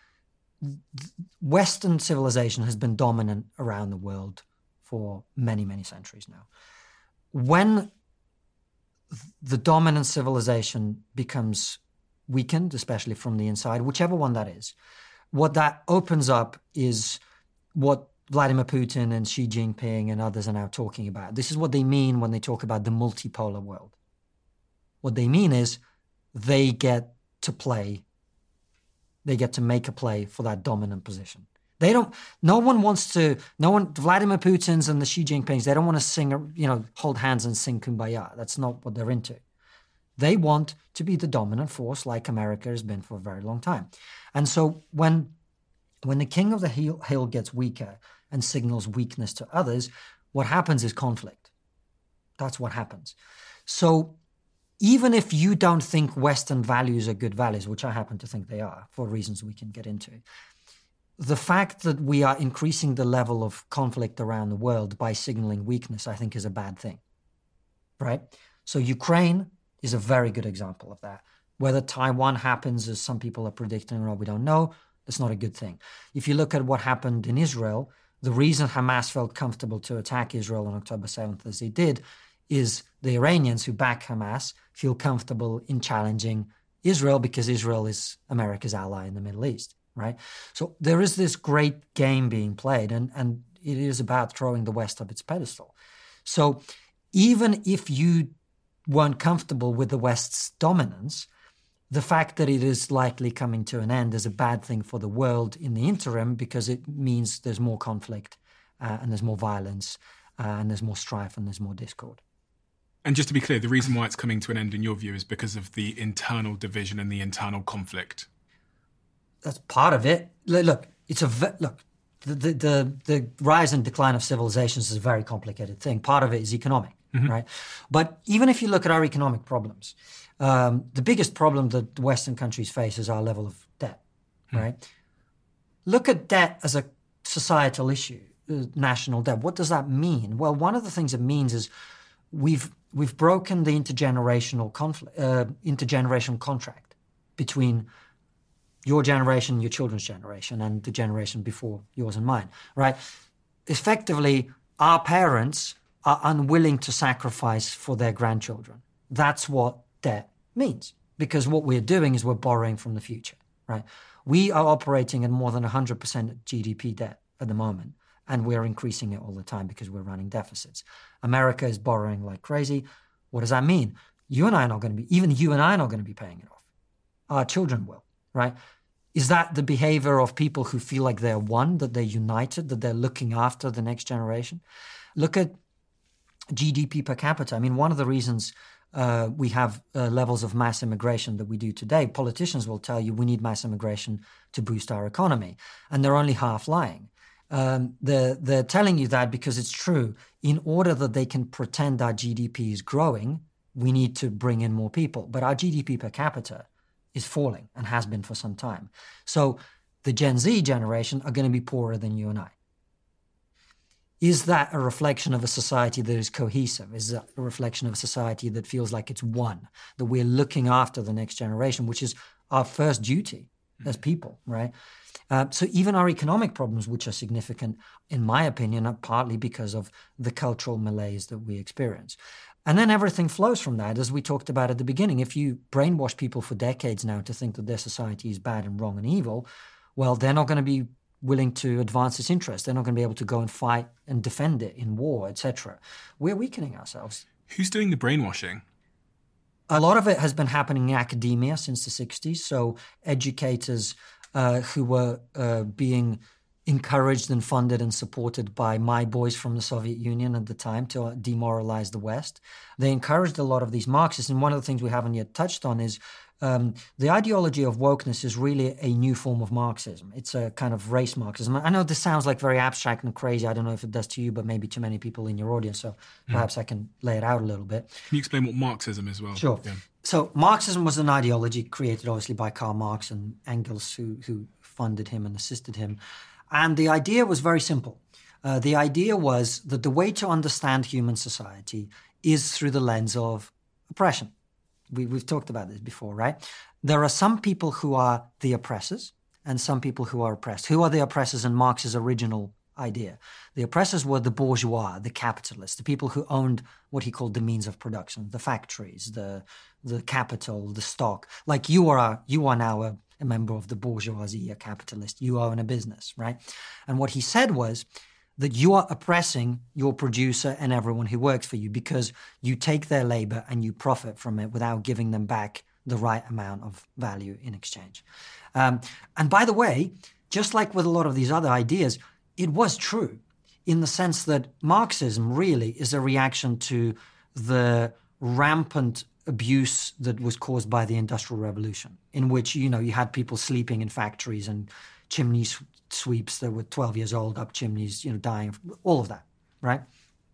Western civilization has been dominant around the world for many, many centuries now. When the dominant civilization becomes weakened, especially from the inside, whichever one that is, what that opens up is what Vladimir Putin and Xi Jinping and others are now talking about. This is what they mean when they talk about the multipolar world. What they mean is they get to play, they get to make a play for that dominant position. They don't, no one wants to, no one, Vladimir Putin's and the Xi Jinping's, they don't want to sing, you know, hold hands and sing Kumbaya. That's not what they're into. They want to be the dominant force like America has been for a very long time. And so when when the king of the hill, hill gets weaker and signals weakness to others, what happens is conflict. That's what happens. So even if you don't think Western values are good values, which I happen to think they are for reasons we can get into, the fact that we are increasing the level of conflict around the world by signaling weakness, I think is a bad thing, right? So Ukraine is a very good example of that. Whether Taiwan happens, as some people are predicting, or not, we don't know. That's not a good thing. If you look at what happened in Israel, the reason Hamas felt comfortable to attack Israel on October seventh as they did is the Iranians who back Hamas feel comfortable in challenging Israel because Israel is America's ally in the Middle East, right? So there is this great game being played, and, and it is about throwing the West up its pedestal. So even if you weren't comfortable with the West's dominance, the fact that it is likely coming to an end is a bad thing for the world in the interim because it means there's more conflict uh, and there's more violence uh, and there's more strife and there's more discord. And just to be clear, the reason why it's coming to an end in your view is because of the internal division and the internal conflict. That's part of it. Look, it's a ve- look. The, the the the rise and decline of civilizations is a very complicated thing. Part of it is economic, mm-hmm. right? But even if you look at our economic problems, um, the biggest problem that Western countries face is our level of debt. right? Look at debt as a societal issue, uh, national debt. What does that mean? Well, one of the things it means is we've we've broken the intergenerational conflict, uh, intergenerational contract between your generation, your children's generation, and the generation before yours and mine, right? Effectively, our parents are unwilling to sacrifice for their grandchildren. That's what debt means, because what we're doing is we're borrowing from the future, right? We are operating at more than one hundred percent G D P debt at the moment, and we're increasing it all the time because we're running deficits. America is borrowing like crazy. What does that mean? You and I are not going to be, even you and I are not going to be paying it off. Our children will, right? Is that the behavior of people who feel like they're one, that they're united, that they're looking after the next generation? Look at G D P per capita. I mean, one of the reasons uh, we have uh, levels of mass immigration that we do today, politicians will tell you we need mass immigration to boost our economy, and they're only half lying. Um, they're, they're telling you that because it's true. In order that they can pretend our G D P is growing, we need to bring in more people. But our G D P per capita is falling and has been for some time. So the Gen Z generation are going to be poorer than you and I. Is that a reflection of a society that is cohesive? Is that a reflection of a society that feels like it's one, that we're looking after the next generation, which is our first duty as people, right? Uh, so even our economic problems, which are significant, in my opinion, are partly because of the cultural malaise that we experience. And then everything flows from that, as we talked about at the beginning. If you brainwash people for decades now to think that their society is bad and wrong and evil, well, they're not going to be willing to advance its interests. They're not going to be able to go and fight and defend it in war, et cetera. We're weakening ourselves. Who's doing the brainwashing? A lot of it has been happening in academia since the sixties. So educators uh, who were uh, being encouraged and funded and supported by my boys from the Soviet Union at the time to demoralize the West. They encouraged a lot of these Marxists. And one of the things we haven't yet touched on is um, the ideology of wokeness is really a new form of Marxism. It's a kind of race Marxism. I know this sounds like very abstract and crazy. I don't know if it does to you, but maybe to many people in your audience. So perhaps mm. I can lay it out a little bit. Can you explain what Marxism is as well? Sure. Yeah. So Marxism was an ideology created obviously by Karl Marx and Engels, who, who funded him and assisted him. And the idea was very simple. Uh, the idea was that the way to understand human society is through the lens of oppression. We, we've talked about this before, right? There are some people who are the oppressors and some people who are oppressed. Who are the oppressors in Marx's original idea? The oppressors were the bourgeois, the capitalists, the people who owned what he called the means of production, the factories, the the capital, the stock. Like you are, you are now a a member of the bourgeoisie, a capitalist, you own a business, right? And what he said was that you are oppressing your producer and everyone who works for you because you take their labor and you profit from it without giving them back the right amount of value in exchange. Um, and by the way, just like with a lot of these other ideas, it was true in the sense that Marxism really is a reaction to the rampant abuse that was caused by the Industrial Revolution, in which, you know, you had people sleeping in factories and chimney sweeps that were twelve years old up chimneys, you know, dying, all of that, right?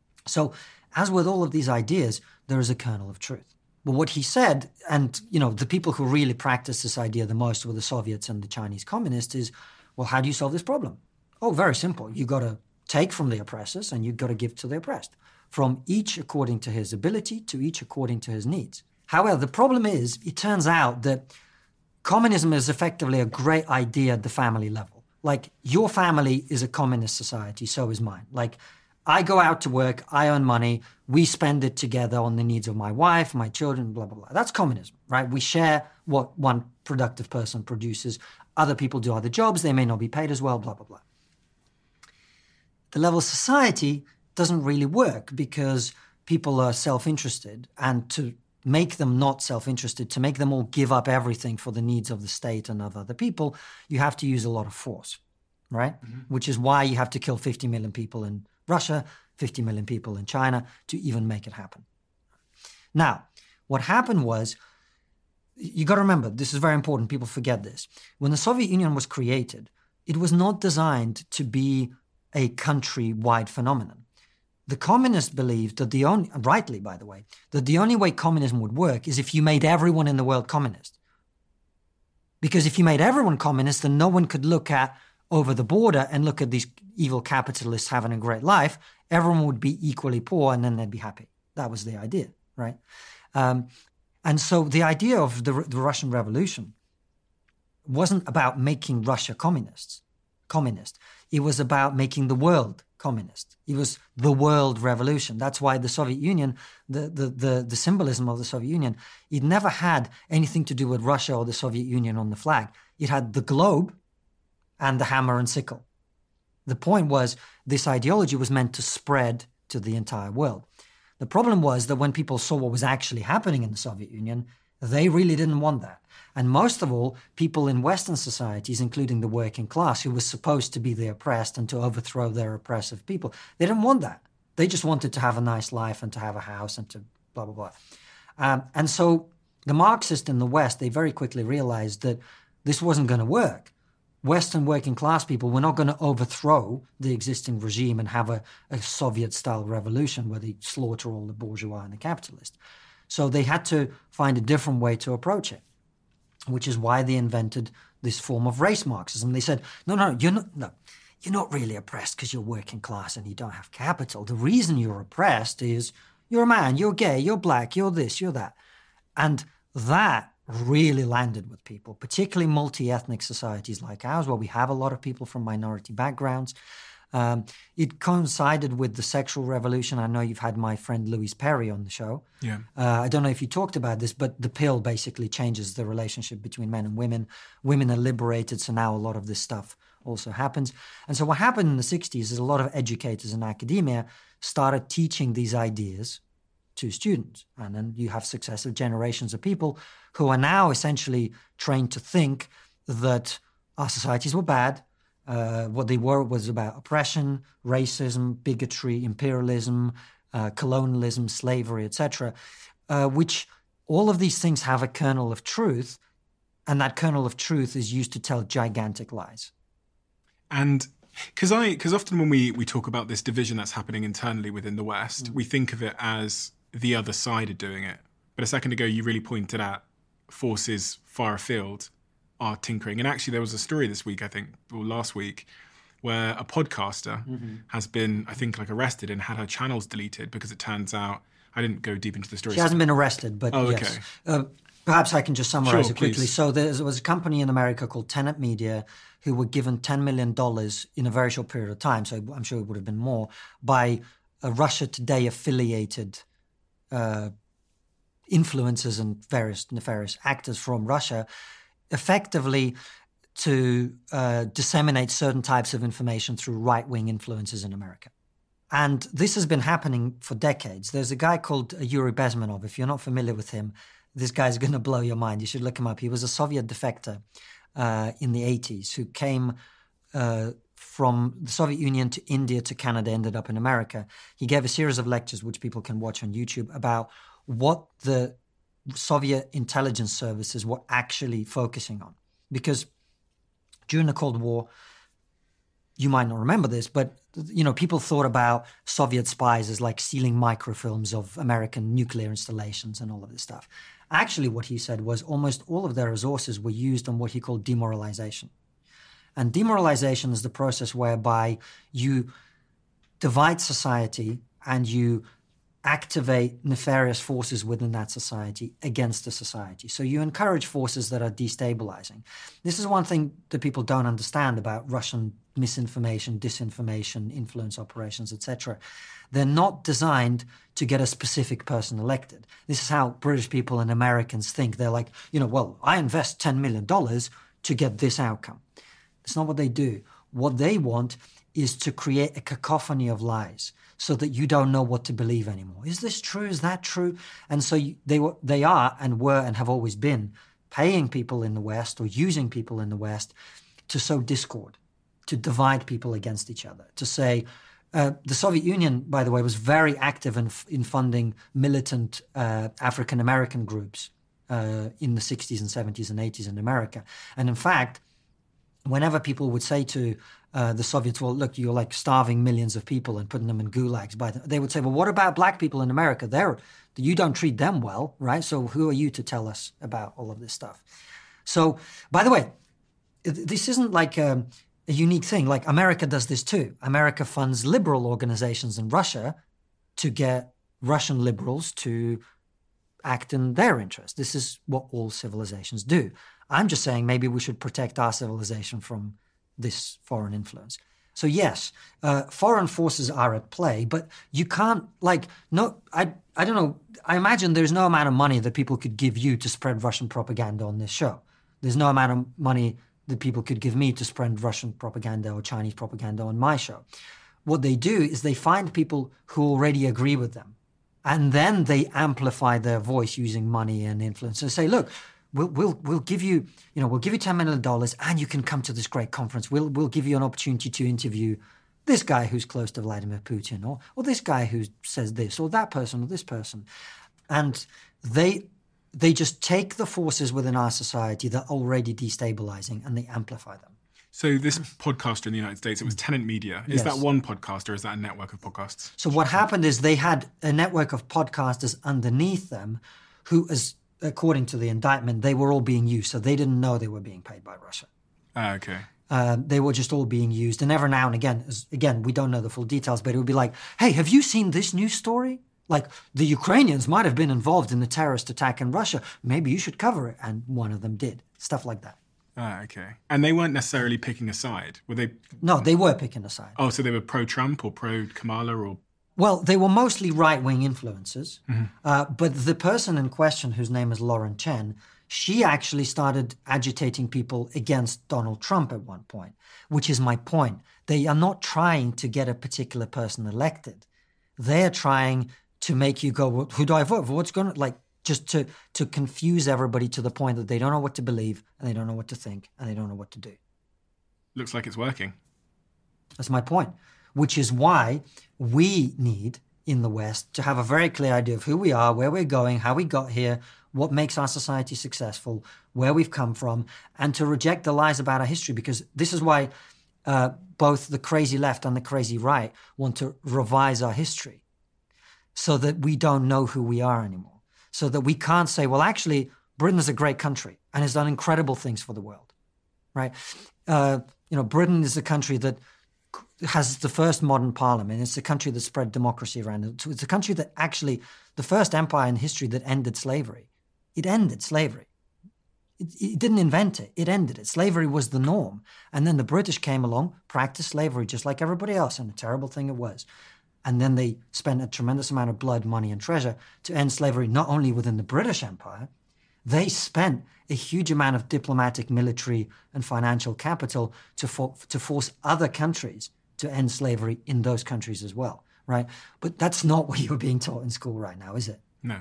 So as with all of these ideas, there is a kernel of truth. But what he said, and, you know, the people who really practiced this idea the most were the Soviets and the Chinese communists, is, well, how do you solve this problem? Oh, very simple. You got to take from the oppressors and you've got to give to the oppressed. From each according to his ability to each according to his needs. However, the problem is, it turns out that communism is effectively a great idea at the family level. Like, your family is a communist society, so is mine. Like, I go out to work, I earn money, we spend it together on the needs of my wife, my children, blah, blah, blah. That's communism, right? We share what one productive person produces. Other people do other jobs, they may not be paid as well, blah, blah, blah. The level of society doesn't really work because people are self-interested, and to make them not self-interested, to make them all give up everything for the needs of the state and of other people, you have to use a lot of force, right? Mm-hmm. Which is why you have to kill fifty million people in Russia, fifty million people in China to even make it happen. Now, what happened was, you got to remember, this is very important, people forget this. When the Soviet Union was created, it was not designed to be a country-wide phenomenon. The communists believed that the only, rightly by the way, that the only way communism would work is if you made everyone in the world communist. Because if you made everyone communist, then no one could look at over the border and look at these evil capitalists having a great life. Everyone would be equally poor, and then they'd be happy. That was the idea, right? Um, and so the idea of the, the Russian Revolution wasn't about making Russia communists, communist. It was about making the world communist. It was the world revolution. That's why the Soviet Union, the, the, the, the symbolism of the Soviet Union, it never had anything to do with Russia or the Soviet Union on the flag. It had the globe and the hammer and sickle. The point was this ideology was meant to spread to the entire world. The problem was that when people saw what was actually happening in the Soviet Union, they really didn't want that. And most of all, people in Western societies, including the working class, who was supposed to be the oppressed and to overthrow their oppressive people, they didn't want that. They just wanted to have a nice life and to have a house and to blah, blah, blah. Um, and so the Marxists in the West, they very quickly realized that this wasn't going to work. Western working class people were not going to overthrow the existing regime and have a, a Soviet-style revolution where they slaughter all the bourgeois and the capitalists. So they had to find a different way to approach it, which is why they invented this form of race Marxism. They said, no, no, you're not, no, you're not really oppressed because you're working class and you don't have capital. The reason you're oppressed is you're a man, you're gay, you're black, you're this, you're that. And that really landed with people, particularly multi-ethnic societies like ours, where we have a lot of people from minority backgrounds. Um, it coincided with the sexual revolution. I know you've had my friend Louise Perry on the show. Yeah. Uh, I don't know if you talked about this, but the pill basically changes the relationship between men and women. Women are liberated, so now a lot of this stuff also happens. And so what happened in the sixties is a lot of educators in academia started teaching these ideas to students. And then you have successive generations of people who are now essentially trained to think that our societies were bad. Uh, what they were was about oppression, racism, bigotry, imperialism, uh, colonialism, slavery, et cetera, uh, which all of these things have a kernel of truth, and that kernel of truth is used to tell gigantic lies. And because I, because often when we, we talk about this division that's happening internally within the West, mm. we think of it as the other side are doing it. But a second ago, you really pointed at forces far afield are tinkering. And actually, there was a story this week, I think, or last week, where a podcaster mm-hmm. has been, I think, like arrested and had her channels deleted because it turns out, I didn't go deep into the story. She hasn't been arrested, but oh, yes. Okay. Uh, perhaps I can just summarize sure, it quickly. Please. So there was a company in America called Tenet Media who were given ten million dollars in a very short period of time, so I'm sure it would have been more, by a Russia Today affiliated uh, influencers and various nefarious actors from Russia, effectively to uh, disseminate certain types of information through right-wing influences in America. And this has been happening for decades. There's a guy called Yuri Bezmenov. If you're not familiar with him, this guy's going to blow your mind. You should look him up. He was a Soviet defector uh, in the eighties who came uh, from the Soviet Union to India to Canada, ended up in America. He gave a series of lectures, which people can watch on YouTube, about what the Soviet intelligence services were actually focusing on. Because during the Cold War, you might not remember this, but you know, people thought about Soviet spies as like stealing microfilms of American nuclear installations and all of this stuff. Actually, what he said was almost all of their resources were used on what he called demoralization. And demoralization is the process whereby you divide society and you activate nefarious forces within that society against the society. So you encourage forces that are destabilizing. This is one thing that people don't understand about Russian misinformation, disinformation, influence operations, et cetera. They're not designed to get a specific person elected. This is how British people and Americans think. They're like, you know, well, I invest ten million dollars to get this outcome. It's not what they do. What they want is to create a cacophony of lies so that you don't know what to believe anymore. Is this true? Is that true? And so you, they were, they are and were and have always been paying people in the West or using people in the West to sow discord, to divide people against each other, to say, uh, the Soviet Union, by the way, was very active in, in funding militant uh, African-American groups uh, in the sixties and seventies and eighties in America. And in fact, whenever people would say to uh, the Soviets, well, look, you're like starving millions of people and putting them in gulags, by the, they would say, well, what about black people in America? They're, you don't treat them well, right? So who are you to tell us about all of this stuff? So, by the way, this isn't like a, a unique thing. Like America does this too. America funds liberal organizations in Russia to get Russian liberals to act in their interest. This is what all civilizations do. I'm just saying maybe we should protect our civilization from this foreign influence. So yes, uh, foreign forces are at play, but you can't, like, no, I, I don't know, I imagine there's no amount of money that people could give you to spread Russian propaganda on this show. There's no amount of money that people could give me to spread Russian propaganda or Chinese propaganda on my show. What they do is they find people who already agree with them, and then they amplify their voice using money and influence and say, look, We'll, we'll, we'll give you, you know, we'll give you ten million dollars and you can come to this great conference. We'll, we'll give you an opportunity to interview this guy who's close to Vladimir Putin, or, or this guy who says this, or that person, or this person. And they, they just take the forces within our society that are already destabilizing and they amplify them. So this podcaster in the United States, it was Tenant Media. Is Yes. that one podcast or is that a network of podcasts? So what happened is they had a network of podcasters underneath them who, as according to the indictment, they were all being used. So they didn't know they were being paid by Russia. Ah, okay. Uh, they were just all being used. And every now and again, as, again, we don't know the full details, but it would be like, hey, have you seen this news story? Like, the Ukrainians might have been involved in the terrorist attack in Russia. Maybe you should cover it. And one of them did. Stuff like that. Ah, okay. And they weren't necessarily picking a side, were they? No, they were picking a side. Oh, so they were pro-Trump or pro-Kamala or... Well, they were mostly right-wing influencers, mm-hmm. uh, but the person in question, whose name is Lauren Chen, she actually started agitating people against Donald Trump at one point, which is my point. They are not trying to get a particular person elected. They're trying to make you go, well, who do I vote for? What's going to, like, just to, to confuse everybody to the point that they don't know what to believe, and they don't know what to think, and they don't know what to do. Looks like it's working. That's my point. Which is why we need, in the West, to have a very clear idea of who we are, where we're going, how we got here, what makes our society successful, where we've come from, and to reject the lies about our history, because this is why uh, both the crazy left and the crazy right want to revise our history so that we don't know who we are anymore, so that we can't say, well, actually, Britain is a great country and has done incredible things for the world, right? Uh, you know, Britain is a country that has the first modern parliament. It's a country that spread democracy around it. It's a country that actually, the first empire in history that ended slavery. It ended slavery. It, it didn't invent it. It ended it. Slavery was the norm. And then the British came along, practiced slavery just like everybody else, and a terrible thing it was. And then they spent a tremendous amount of blood, money, and treasure to end slavery, not only within the British Empire, they spent a huge amount of diplomatic, military, and financial capital to, for, to force other countries to end slavery in those countries as well, right? But that's not what you're being taught in school right now, is it? No.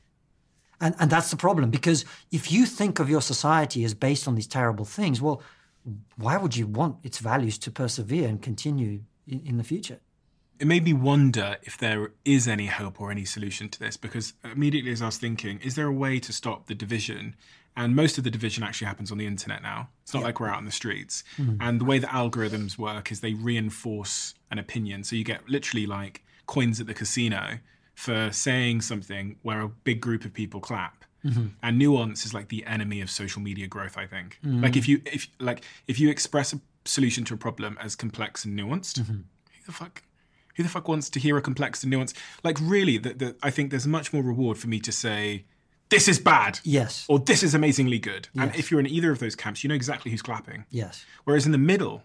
And and that's the problem, because if you think of your society as based on these terrible things, well, why would you want its values to persevere and continue in, in the future? It made me wonder if there is any hope or any solution to this, because immediately as I was thinking, is there a way to stop the division? And most of the division actually happens on the internet now. It's not yeah. like we're out in the streets. Mm-hmm. And the way that algorithms work is they reinforce an opinion. So you get literally like coins at the casino for saying something where a big group of people clap. Mm-hmm. And nuance is like the enemy of social media growth, I think. Mm-hmm. Like if you if like if you express a solution to a problem as complex and nuanced, mm-hmm. who the fuck who the fuck wants to hear a complex and nuanced? Like really, the, the, I think there's much more reward for me to say, this is bad. Yes. Or this is amazingly good. Yes. And if you're in either of those camps, you know exactly who's clapping. Yes. Whereas in the middle,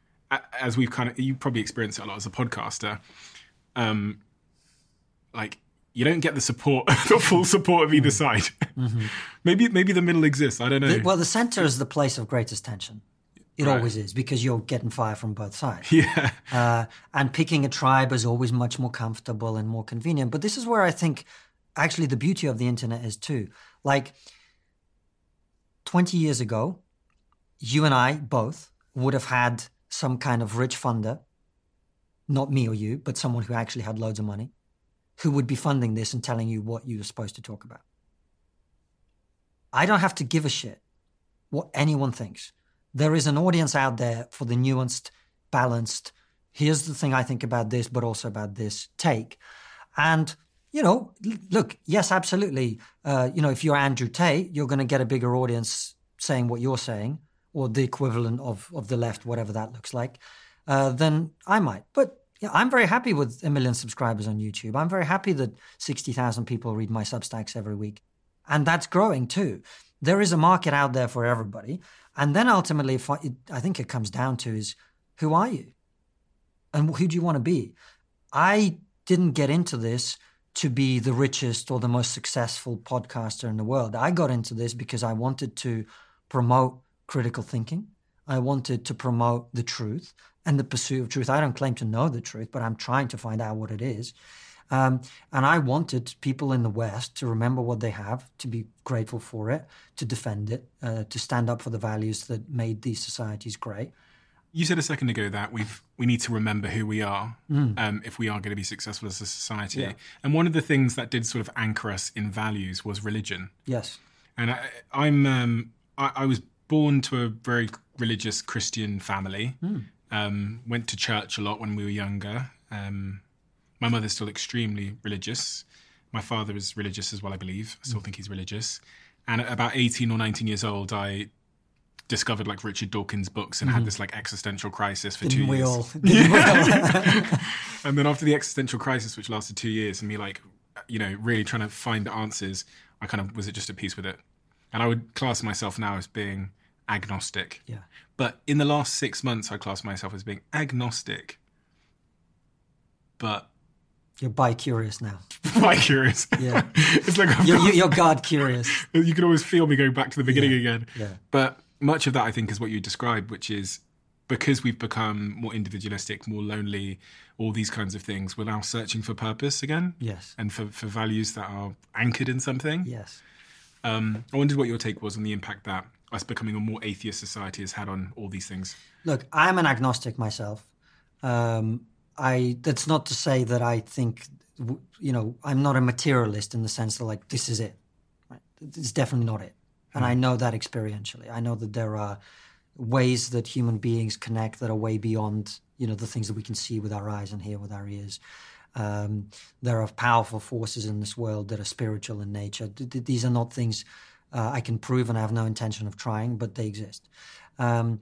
as we've kind of, you probably experienced it a lot as a podcaster, um, like you don't get the support, the full support of either side. Mm-hmm. maybe maybe the middle exists. I don't know. The, well, the center is the place of greatest tension. It right. always is, because you're getting fire from both sides. Yeah. Uh, and picking a tribe is always much more comfortable and more convenient. But this is where I think actually the beauty of the internet is too. Like twenty years ago, you and I both would have had some kind of rich funder, not me or you, but someone who actually had loads of money, who would be funding this and telling you what you're supposed to talk about. I don't have to give a shit what anyone thinks. There is an audience out there for the nuanced, balanced, here's the thing I think about this, but also about this take. And, you know, look, yes, absolutely. Uh, you know, if you're Andrew Tate, you're going to get a bigger audience saying what you're saying, or the equivalent of, of the left, whatever that looks like, uh, then I might. But yeah, I'm very happy with a million subscribers on YouTube. I'm very happy that sixty thousand people read my Substacks every week. And that's growing too. There is a market out there for everybody. And then ultimately, if I, it, I think it comes down to is, who are you? And who do you want to be? I didn't get into this to be the richest or the most successful podcaster in the world. I got into this because I wanted to promote critical thinking. I wanted to promote the truth and the pursuit of truth. I don't claim to know the truth, but I'm trying to find out what it is. Um, and I wanted people in the West to remember what they have, to be grateful for it, to defend it, uh, to stand up for the values that made these societies great. You said a second ago that we've we need to remember who we are Mm. um, if we are going to be successful as a society. Yeah. And one of the things that did sort of anchor us in values was religion. Yes. And I, I'm um, I, I was born to a very religious Christian family. Mm. Um, went to church a lot when we were younger. Um, my mother's still extremely religious. My father is religious as well, I believe. I still mm. think he's religious. And at about eighteen or nineteen years old, I discovered like Richard Dawkins' books and mm. had this like existential crisis for Didn't two we years. all? Didn't we all? And then after the existential crisis, which lasted two years, and me like, you know, really trying to find answers, I kind of was just at peace with it. And I would class myself now as being agnostic. Yeah. But in the last six months, I class myself as being agnostic, but You're bi-curious now. bi-curious. Yeah. It's like I've You're, got- you're God-curious. you can always feel me going back to the beginning Yeah, again. yeah. But much of that, I think, is what you described, which is because we've become more individualistic, more lonely, all these kinds of things, we're now searching for purpose again. Yes. And for, for values that are anchored in something. Yes. Um, I wondered what your take was on the impact that us becoming a more atheist society has had on all these things. Look, I'm an agnostic myself. Um, I that's not to say that I think, w- you know, I'm not a materialist in the sense that like this is it. Right? It's definitely not it, and I know that experientially. I know that there are ways that human beings connect that are way beyond, you know, the things that we can see with our eyes and hear with our ears. Um, there are powerful forces in this world that are spiritual in nature. D- d- these are not things uh, I can prove, and I have no intention of trying, but they exist. Um,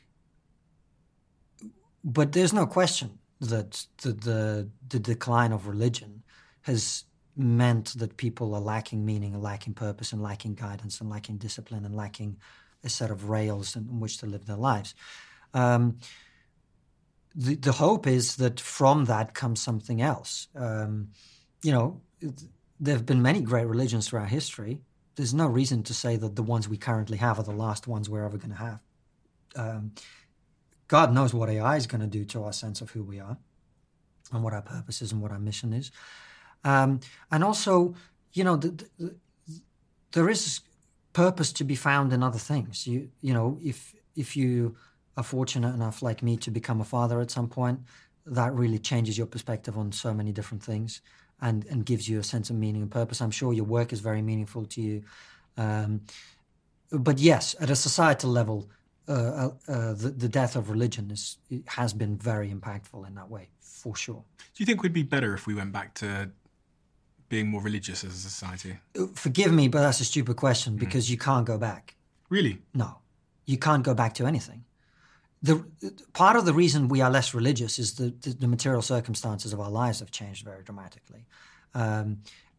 but there's no question that the, the the decline of religion has meant that people are lacking meaning and lacking purpose and lacking guidance and lacking discipline and lacking a set of rails in, in which to live their lives. Um, the, the hope is that from that comes something else. Um, you know, it, there have been many great religions throughout history. There's no reason to say that the ones we currently have are the last ones we're ever going to have. Um, God knows what A I is going to do to our sense of who we are and what our purpose is and what our mission is. Um, and also, you know, the, the, there is purpose to be found in other things. You, you know, if if you are fortunate enough, like me, to become a father at some point, that really changes your perspective on so many different things and, and gives you a sense of meaning and purpose. I'm sure your work is very meaningful to you. Um, but yes, at a societal level, uh, uh, the, the death of religion is, has been very impactful in that way, for sure. Do you think we'd be better if we went back to being more religious as a society? Forgive me, but that's a stupid question because mm. you can't go back. Really? No, you can't go back to anything. The part of the reason we are less religious is that the, the material circumstances of our lives have changed very dramatically, um,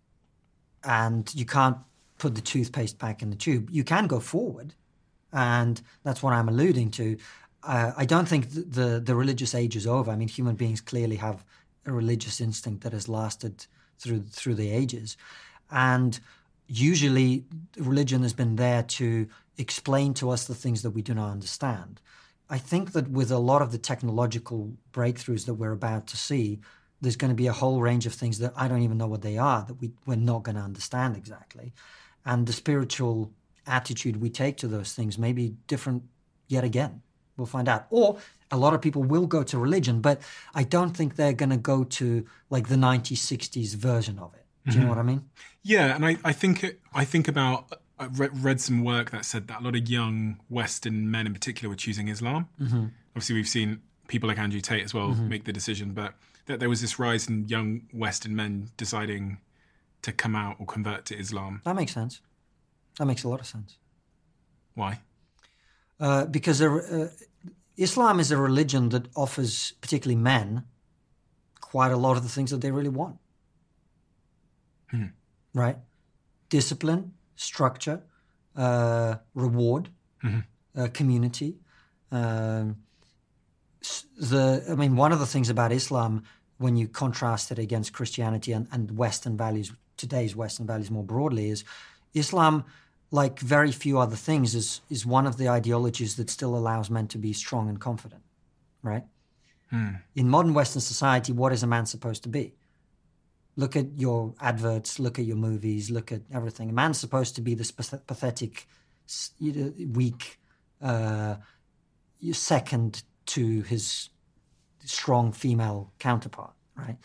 and you can't put the toothpaste back in the tube. You can go forward, and that's what I'm alluding to. Uh, I don't think the, the the religious age is over. I mean, human beings clearly have a religious instinct that has lasted through through the ages, and usually religion has been there to explain to us the things that we do not understand. I think that with a lot of the technological breakthroughs that we're about to see, there's going to be a whole range of things that I don't even know what they are, that we, we're not going to understand exactly. And the spiritual attitude we take to those things may be different yet again. We'll find out. Or a lot of people will go to religion, but I don't think they're going to go to like the nineties, sixties version of it. Do you mm-hmm. know what I mean? Yeah, and I, I think it, I think about... I read some work that said that a lot of young Western men in particular were choosing Islam. Mm-hmm. Obviously, we've seen people like Andrew Tate as well mm-hmm. make the decision, but that there was this rise in young Western men deciding to come out or convert to Islam. That makes sense. That makes a lot of sense. Why? Uh, because uh, Islam is a religion that offers, particularly men, quite a lot of the things that they really want. Hmm. Right? Discipline, structure, uh, reward, mm-hmm. uh, community. Um, the I mean, one of the things about Islam, when you contrast it against Christianity and, and Western values, today's Western values more broadly, is Islam, like very few other things, is is one of the ideologies that still allows men to be strong and confident, right? Hmm. In modern Western society, what is a man supposed to be? Look at your adverts, look at your movies, look at everything. A man's supposed to be this pathetic, weak, uh, second to his strong female counterpart, right?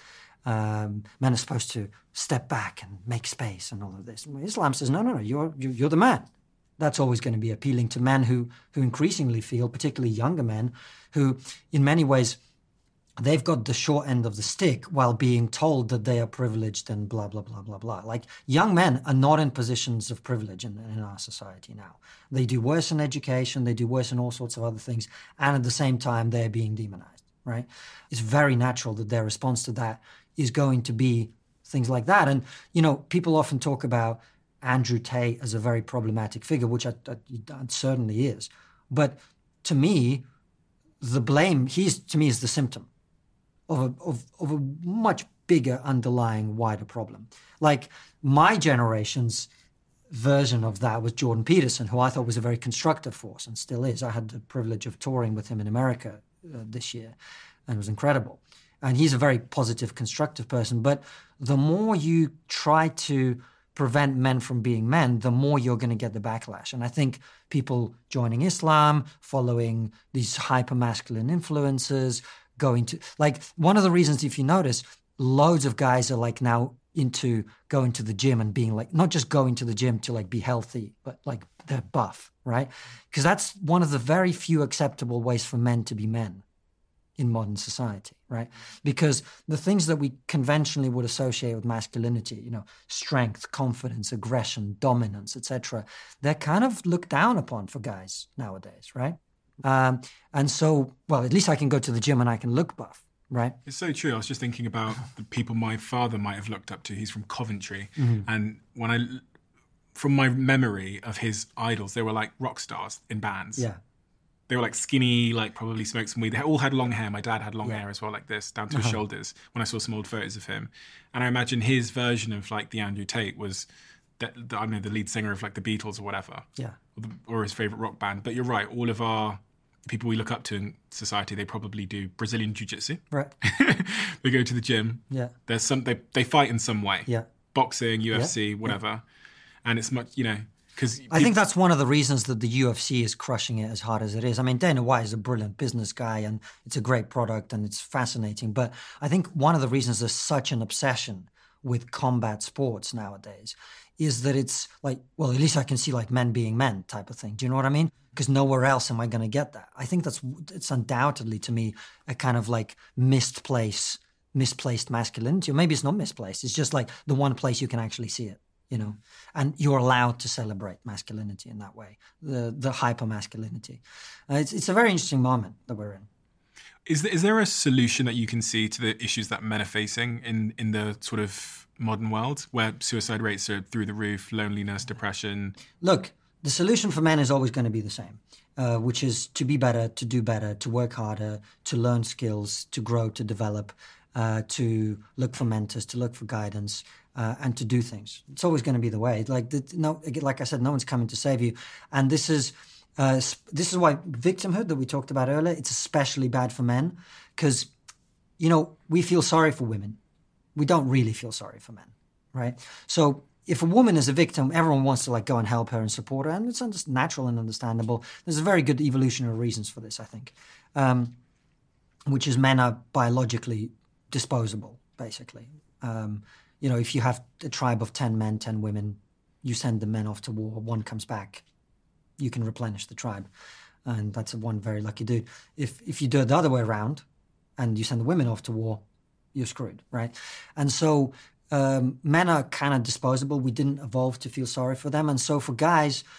Um, men are supposed to step back and make space and all of this. Islam says, no, no, no, you're, you're the man. That's always going to be appealing to men who, who increasingly feel, particularly younger men, who in many ways, they've got the short end of the stick while being told that they are privileged and blah, blah, blah, blah, blah. Like young men are not in positions of privilege in, in our society now. They do worse in education, they do worse in all sorts of other things, and at the same time, they're being demonized, right? It's very natural that their response to that is going to be things like that. And, you know, people often talk about Andrew Tate as a very problematic figure, which I, I, it certainly is. But to me, the blame, he's to me is the symptom of a, of, of a much bigger underlying, wider problem. Like my generation's version of that was Jordan Peterson, who I thought was a very constructive force and still is. I had the privilege of touring with him in America uh, this year, and it was incredible. And he's a very positive, constructive person. But the more you try to prevent men from being men, the more you're going to get the backlash. And I think people joining Islam, following these hyper-masculine influences, going to, like, one of the reasons, if you notice, loads of guys are like now into going to the gym and being like, not just going to the gym to like be healthy, but like they're buff, right? Because that's one of the very few acceptable ways for men to be men in modern society, right? Because the things that we conventionally would associate with masculinity, you know, strength, confidence, aggression, dominance, et cetera, they're kind of looked down upon for guys nowadays, right? Um, and so, well, at least I can go to the gym and I can look buff, right? It's so true. I was just thinking about the people my father might have looked up to. He's from Coventry. Mm-hmm. And when I, from my memory of his idols, they were like rock stars in bands. Yeah. They were like skinny, like probably smoked some weed. They all had long hair. My dad had long yeah. hair as well, like this, down to his uh-huh. shoulders, when I saw some old photos of him. And I imagine his version of like the Andrew Tate was, that, the, I don't know, the lead singer of like the Beatles or whatever. Yeah. Or, the, or his favourite rock band. But you're right, all of our people we look up to in society, they probably do Brazilian jiu-jitsu. Right. They go to the gym. Yeah. There's some, they, they fight in some way. Yeah. Boxing, U F C, yeah. whatever. Yeah. And it's much, you know, because I think that's one of the reasons that the U F C is crushing it as hard as it is. I mean, Dana White is a brilliant business guy and it's a great product and it's fascinating. But I think one of the reasons there's such an obsession with combat sports nowadays is that it's like, well, at least I can see like men being men type of thing. Do you know what I mean? Because nowhere else am I going to get that. I think that's, it's undoubtedly to me a kind of like misplaced, misplaced masculinity. Or maybe it's not misplaced. It's just like the one place you can actually see it. You know, and you're allowed to celebrate masculinity in that way, the the hyper masculinity. Uh, it's it's a very interesting moment that we're in. Is there, is there a solution that you can see to the issues that men are facing in, in the sort of modern world, where suicide rates are through the roof, loneliness, depression? Look, the solution for men is always going to be the same, uh, which is to be better, to do better, to work harder, to learn skills, to grow, to develop, uh, to look for mentors, to look for guidance. Uh, and to do things. It's always going to be the way. Like the, no, like I said, no one's coming to save you. And this is uh, this is why victimhood that we talked about earlier, it's especially bad for men because, you know, we feel sorry for women. We don't really feel sorry for men, right? So if a woman is a victim, everyone wants to like go and help her and support her, and it's natural and understandable. There's a very good evolutionary reasons for this, I think, um, which is men are biologically disposable, basically. Um, You know, if you have a tribe of ten men, ten women, you send the men off to war, one comes back, you can replenish the tribe. And that's one very lucky dude. If if you do it the other way around and you send the women off to war, you're screwed, right? And so um, men are kind of disposable. We didn't evolve to feel sorry for them. And so for guys,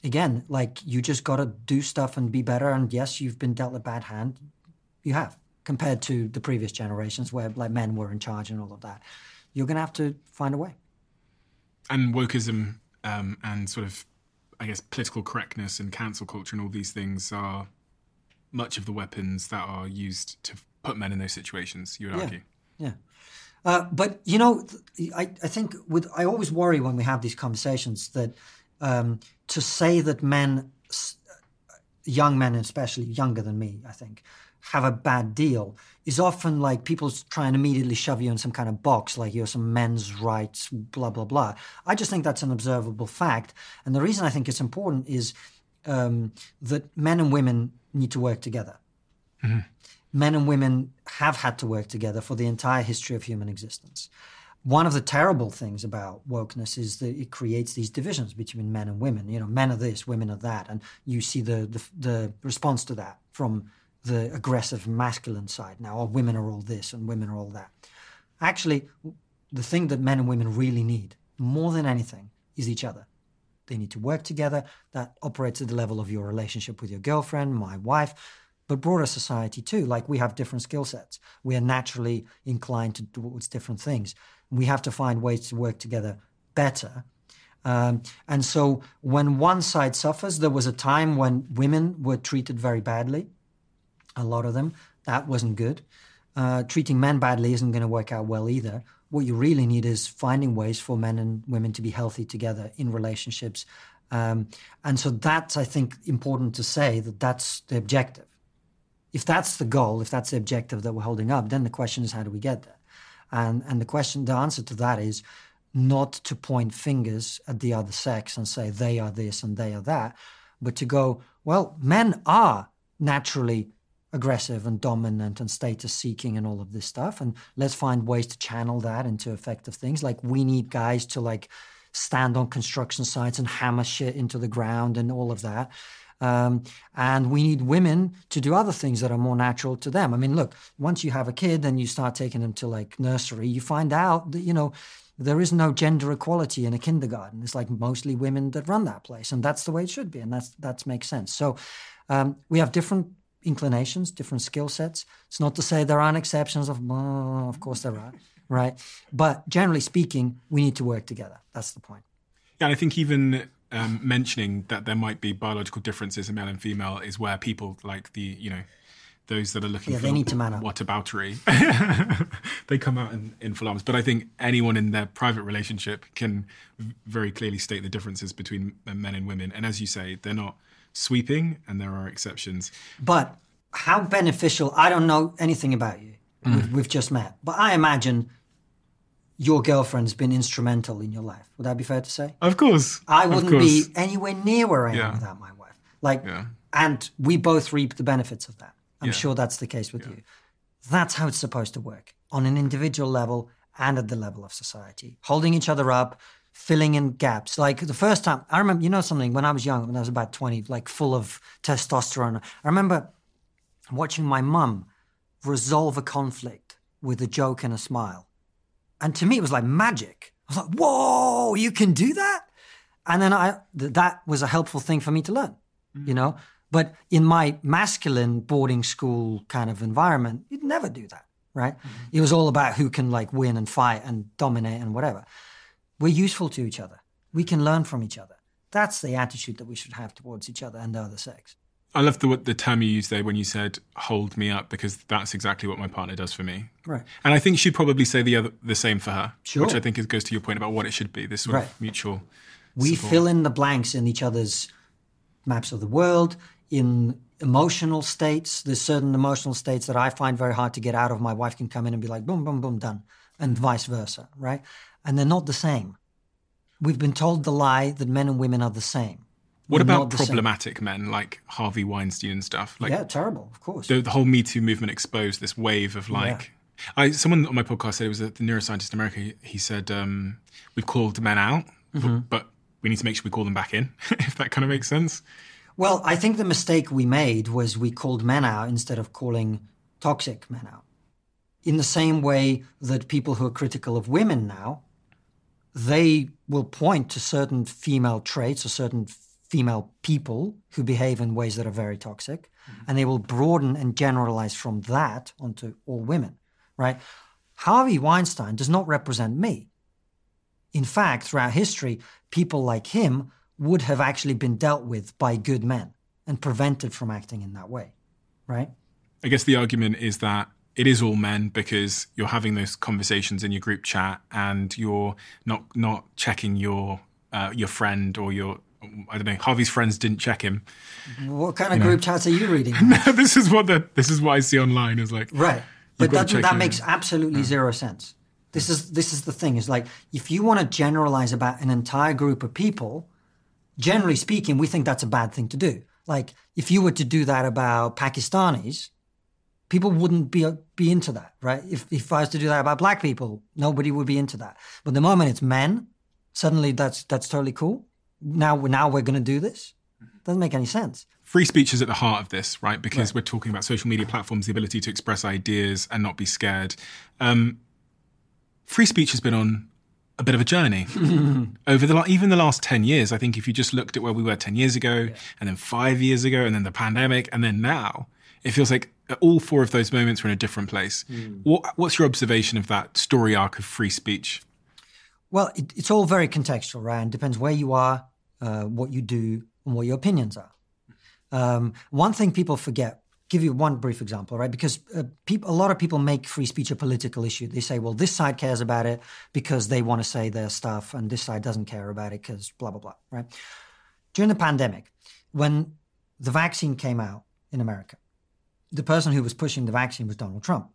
again, like you just got to do stuff and be better. And yes, you've been dealt a bad hand. You have, compared to the previous generations where like men were in charge and all of that. You're going to have to find a way. And wokeism um, and sort of, I guess, political correctness and cancel culture and all these things are much of the weapons that are used to put men in those situations, you would yeah. argue. Yeah. Uh, but, you know, I, I think with I always worry when we have these conversations that um, to say that men, young men especially, younger than me, I think, have a bad deal is often like people try and immediately shove you in some kind of box, like you're some men's rights, blah, blah, blah. I just think that's an observable fact. And the reason I think it's important is um, that men and women need to work together. Mm-hmm. Men and women have had to work together for the entire history of human existence. One of the terrible things about wokeness is that it creates these divisions between men and women. You know, men are this, women are that. And you see the the, the response to that from the aggressive masculine side now, oh, women are all this and women are all that. Actually, the thing that men and women really need, more than anything, is each other. They need to work together. That operates at the level of your relationship with your girlfriend, my wife, but broader society too. Like we have different skill sets. We are naturally inclined to towards different things. We have to find ways to work together better. Um, and so when one side suffers, there was a time when women were treated very badly. A lot of them. That wasn't good. Uh, treating men badly isn't going to work out well either. What you really need is finding ways for men and women to be healthy together in relationships. Um, and so that's, I think, important to say that that's the objective. If that's the goal, if that's the objective that we're holding up, then the question is, how do we get there? And, and the question, the answer to that is not to point fingers at the other sex and say they are this and they are that, but to go, well, men are naturally aggressive and dominant and status-seeking and all of this stuff. And let's find ways to channel that into effective things. Like we need guys to like stand on construction sites and hammer shit into the ground and all of that. Um, and we need women to do other things that are more natural to them. I mean, look, once you have a kid and you start taking them to like nursery, you find out that, you know, there is no gender equality in a kindergarten. It's like mostly women that run that place. And that's the way it should be. And that's that makes sense. So um, we have different inclinations, different skill sets. It's not to say there aren't exceptions of, oh, of course there are, right? But generally speaking, we need to work together. That's the point. Yeah, I think even um, mentioning that there might be biological differences in male and female is where people like the, you know, those that are looking yeah, for they need to man up. whataboutery, they come out in, in full arms. But I think anyone in their private relationship can very clearly state the differences between men and women. And as you say, they're not sweeping, and there are exceptions. But how beneficial, I don't know anything about you. Mm. We've, we've just met. But I imagine your girlfriend's been instrumental in your life. Would that be fair to say? Of course. I wouldn't course. be anywhere near where I am yeah. without my wife. Like, yeah. And we both reap the benefits of that. I'm yeah. sure that's the case with yeah. you. That's how it's supposed to work, on an individual level and at the level of society. Holding each other up, filling in gaps. Like the first time, I remember, you know something, when I was young, when I was about twenty, like full of testosterone, I remember watching my mum resolve a conflict with a joke and a smile. And to me, it was like magic. I was like, whoa, you can do that? And then I th- that was a helpful thing for me to learn, mm. you know? But in my masculine boarding school kind of environment, you'd never do that, right? Mm. It was all about who can like win and fight and dominate and whatever. We're useful to each other. We can learn from each other. That's the attitude that we should have towards each other and the other sex. I love the the term you used there when you said "hold me up," because that's exactly what my partner does for me. Right. And I think she'd probably say the other the same for her. Sure. Which I think is, goes to your point about what it should be. This sort right. of mutual. We support. fill in the blanks in each other's maps of the world. In emotional states, there's certain emotional states that I find very hard to get out of. My wife can come in and be like, boom, boom, boom, done, and vice versa, right? And they're not the same. We've been told the lie that men and women are the same. What We're about not the problematic men like Harvey Weinstein and stuff? Like, yeah, terrible, of course. The, the whole Me Too movement exposed this wave of like... Yeah. I, someone on my podcast said, it was a, the neuroscientist in America, he, he said, um, we've called men out, mm-hmm. but, but we need to make sure we call them back in, if that kind of makes sense. Well, I think the mistake we made was we called men out instead of calling toxic men out. In the same way that people who are critical of women now, they will point to certain female traits or certain female people who behave in ways that are very toxic, mm-hmm. and they will broaden and generalize from that onto all women, right? Harvey Weinstein does not represent me. In fact, throughout history, people like him would have actually been dealt with by good men and prevented from acting in that way, right? I guess the argument is that it is all men because you're having those conversations in your group chat and you're not not checking your uh, your friend or your, I don't know, Harvey's friends didn't check him. What kind of you group know? chats are you reading? No, this is what the this is what I see online is like. Right. But that, that makes absolutely yeah. zero sense. This is this is the thing. Is like if you want to generalize about an entire group of people, generally speaking, we think that's a bad thing to do. Like if you were to do that about Pakistanis, people wouldn't be be into that, right? If if I was to do that about black people, nobody would be into that. But the moment it's men, suddenly that's that's totally cool. Now now we're going to do this. Doesn't make any sense. Free speech is at the heart of this, right? Because right. we're talking about social media platforms, the ability to express ideas and not be scared. Um, free speech has been on a bit of a journey over the even the last ten years. I think if you just looked at where we were ten years ago, yeah. and then five years ago, and then the pandemic, and then now, it feels like all four of those moments were in a different place. Mm. What, what's your observation of that story arc of free speech? Well, it, it's all very contextual, right? It depends where you are, uh, what you do, and what your opinions are. Um, one thing people forget, give you one brief example, right? Because uh, people, a lot of people make free speech a political issue. They say, well, this side cares about it because they want to say their stuff, and this side doesn't care about it because blah, blah, blah, right? During the pandemic, when the vaccine came out in America, the person who was pushing the vaccine was Donald Trump.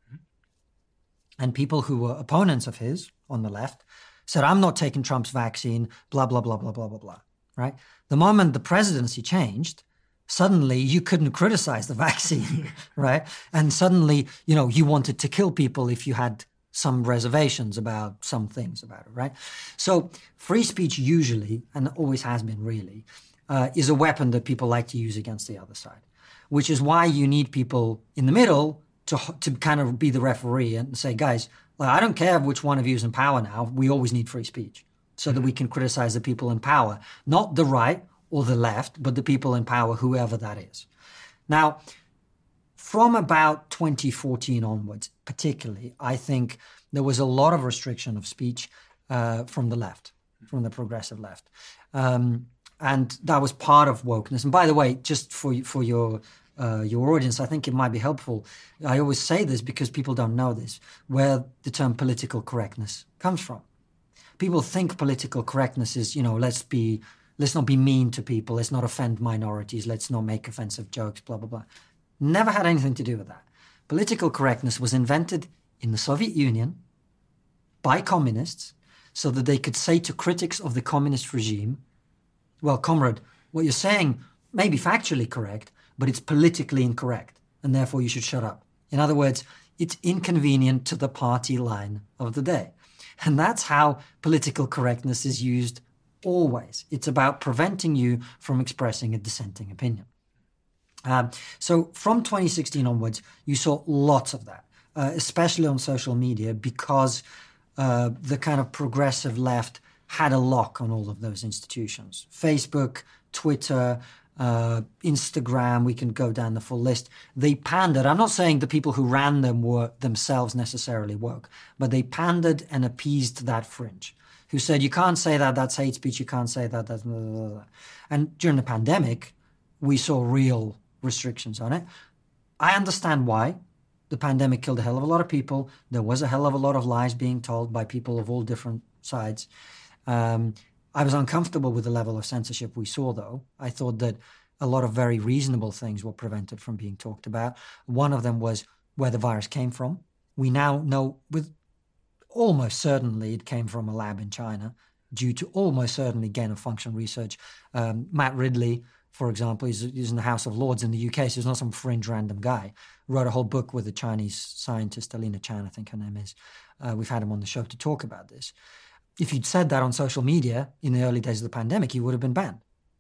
And people who were opponents of his on the left said, I'm not taking Trump's vaccine, blah, blah, blah, blah, blah, blah, blah, right? The moment the presidency changed, suddenly you couldn't criticize the vaccine, right? And suddenly, you know, you wanted to kill people if you had some reservations about some things about it, right? So free speech usually, and always has been really, uh, is a weapon that people like to use against the other side, which is why you need people in the middle to to kind of be the referee and say, guys, well, I don't care which one of you is in power now. We always need free speech so that we can criticize the people in power, not the right or the left, but the people in power, whoever that is. Now, from about twenty fourteen onwards, particularly, I think there was a lot of restriction of speech uh, from the left, from the progressive left. Um, and that was part of wokeness. And by the way, just for for your uh, your audience, I think it might be helpful. I always say this because people don't know this, where the term political correctness comes from. People think political correctness is, you know, let's be, let's not be mean to people, let's not offend minorities, let's not make offensive jokes, blah, blah, blah. Never had anything to do with that. Political correctness was invented in the Soviet Union by communists so that they could say to critics of the communist regime, well, comrade, what you're saying may be factually correct, but it's politically incorrect, and therefore you should shut up. In other words, it's inconvenient to the party line of the day. And that's how political correctness is used always. It's about preventing you from expressing a dissenting opinion. Um, so from twenty sixteen onwards, you saw lots of that, uh, especially on social media, because uh, the kind of progressive left had a lock on all of those institutions. Facebook, Twitter, uh, Instagram, we can go down the full list. They pandered. I'm not saying the people who ran them were themselves necessarily woke, but they pandered and appeased that fringe, who said, you can't say that, that's hate speech, you can't say that, that's blah, blah, blah. And during the pandemic, we saw real restrictions on it. I understand why. The pandemic killed a hell of a lot of people. There was a hell of a lot of lies being told by people of all different sides. Um, I was uncomfortable with the level of censorship we saw, though. I thought that a lot of very reasonable things were prevented from being talked about. One of them was where the virus came from. We now know with almost certainly it came from a lab in China due to almost certainly gain-of-function research. Um, Matt Ridley, for example, he's, he's in the House of Lords in the U K, so he's not some fringe random guy. Wrote a whole book with a Chinese scientist, Alina Chan, I think her name is. Uh, we've had him on the show to talk about this. If you'd said that on social media in the early days of the pandemic, you would have been banned.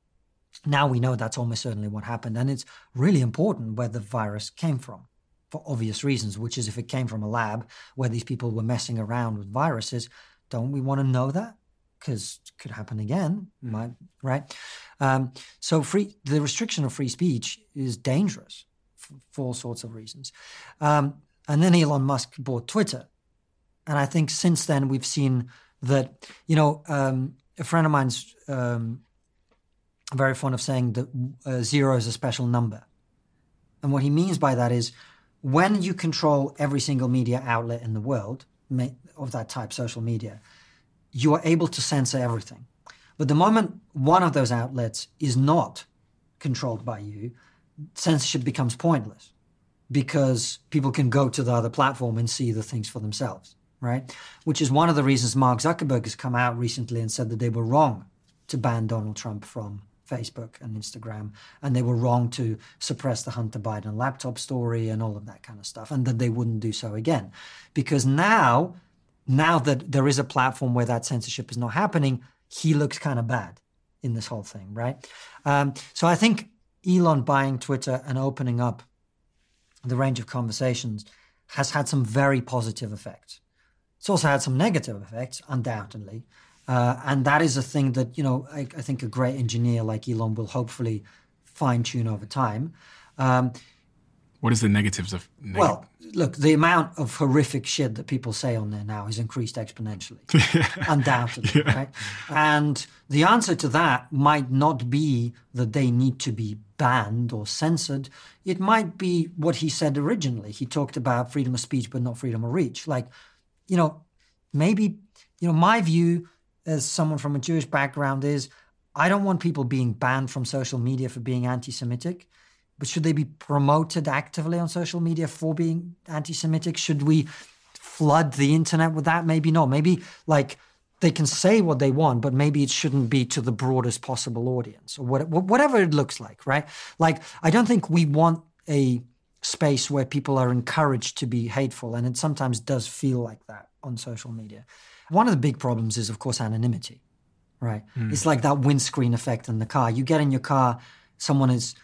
Now we know that's almost certainly what happened, and it's really important where the virus came from for obvious reasons, which is if it came from a lab where these people were messing around with viruses, don't we want to know that? because it could happen again, might, right? Um, so free the restriction of free speech is dangerous for, for all sorts of reasons. Um, and then Elon Musk bought Twitter. And I think since then we've seen that, you know, um, a friend of mine's um, very fond of saying that uh, zero is a special number. And what he means by that is when you control every single media outlet in the world of that type, social media, you are able to censor everything. But the moment one of those outlets is not controlled by you, censorship becomes pointless because people can go to the other platform and see the things for themselves, right? Which is one of the reasons Mark Zuckerberg has come out recently and said that they were wrong to ban Donald Trump from Facebook and Instagram, and they were wrong to suppress the Hunter Biden laptop story and all of that kind of stuff, and that they wouldn't do so again. Because now, now that there is a platform where that censorship is not happening, he looks kind of bad in this whole thing, right? Um, so I think Elon buying Twitter and opening up the range of conversations has had some very positive effects. It's also had some negative effects, undoubtedly. Uh, and that is a thing that, you know, I, I think a great engineer like Elon will hopefully fine-tune over time. Um, what is the negatives of... Neg- well, look, the amount of horrific shit that people say on there now has increased exponentially, undoubtedly, yeah. right? And the answer to that might not be that they need to be banned or censored. It might be what he said originally. He talked about freedom of speech, but not freedom of reach. Like, you know, maybe, you know, my view as someone from a Jewish background is I don't want people being banned from social media for being anti-Semitic, but should they be promoted actively on social media for being anti-Semitic? Should we flood the internet with that? Maybe not. Maybe like they can say what they want, but maybe it shouldn't be to the broadest possible audience or what, whatever it looks like, right? Like, I don't think we want a space where people are encouraged to be hateful, and it sometimes does feel like that on social media. One of the big problems is, of course, anonymity, right? Mm. It's like that windscreen effect in the car. You get in your car, someone has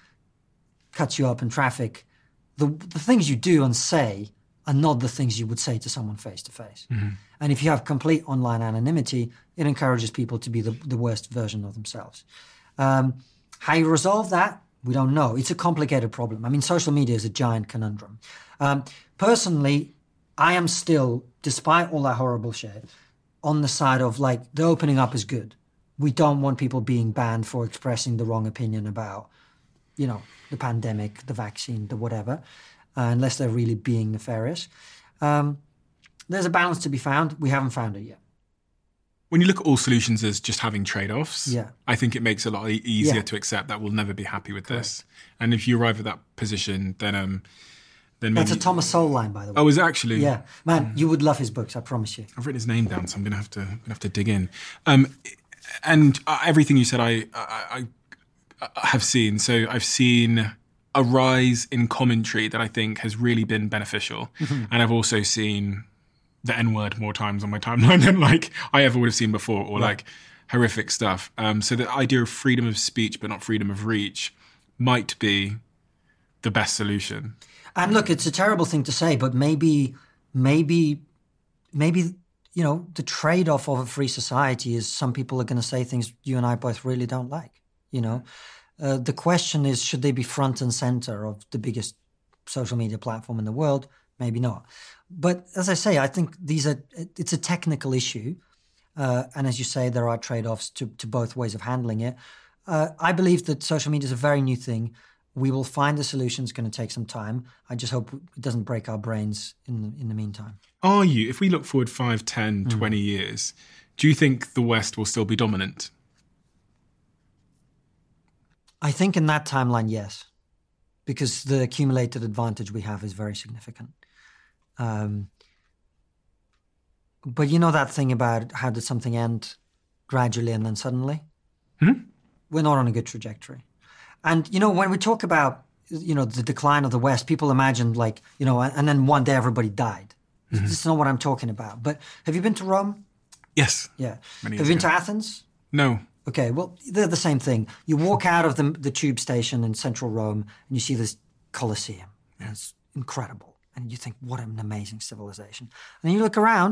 cuts you up in traffic. The, the things you do and say are not the things you would say to someone face to face. And if you have complete online anonymity, it encourages people to be the, the worst version of themselves. Um, how you resolve that, we don't know. It's a complicated problem. I mean, social media is a giant conundrum. Um, personally, I am still, despite all that horrible shit, on the side of like the opening up is good. We don't want people being banned for expressing the wrong opinion about, you know, the pandemic, the vaccine, the whatever, uh, unless they're really being nefarious. Um, there's a balance to be found. We haven't found it yet. When you look at all solutions as just having trade-offs, yeah. I think it makes it a lot easier yeah. to accept that we'll never be happy with Correct. this. And if you arrive at that position, then um, then maybe... That's a Thomas Sowell line, by the way. Oh, is it actually? Yeah. Man, you would love his books, I promise you. I've written his name down, so I'm going to have to gonna have to dig in. Um, and uh, everything you said, I, I, I have seen. So I've seen a rise in commentary that I think has really been beneficial. Mm-hmm. And I've also seen the N-word more times on my timeline than like I ever would have seen before, or right. like horrific stuff. Um, so the idea of freedom of speech but not freedom of reach might be the best solution. And look, it's a terrible thing to say, but maybe, maybe, maybe, you know, the trade-off of a free society is some people are going to say things you and I both really don't like, you know. Uh, the question is, should they be front and center of the biggest social media platform in the world? Maybe not. But as I say, I think these are, it's a technical issue. Uh, and as you say, there are trade-offs to, to both ways of handling it. Uh, I believe that social media is a very new thing. We will find a solution. It's going to take some time. I just hope it doesn't break our brains in the, in the meantime. Are you, if we look forward five, ten, mm. twenty years, do you think the West will still be dominant? I think in that timeline, yes, because the accumulated advantage we have is very significant. Um, but you know that thing about how did something end gradually and then suddenly? Mm-hmm. We're not on a good trajectory. And, you know, when we talk about, you know, the decline of the West, people imagine like, you know, and then one day everybody died. Mm-hmm. This is not what I'm talking about. But have you been to Rome? Yes. Yeah. Many have you been ago. to Athens? No. Okay, well, they're the same thing. You walk out of the, the tube station in central Rome and you see this Colosseum. Yeah. And it's incredible. And you think, what an amazing civilization. And then you look around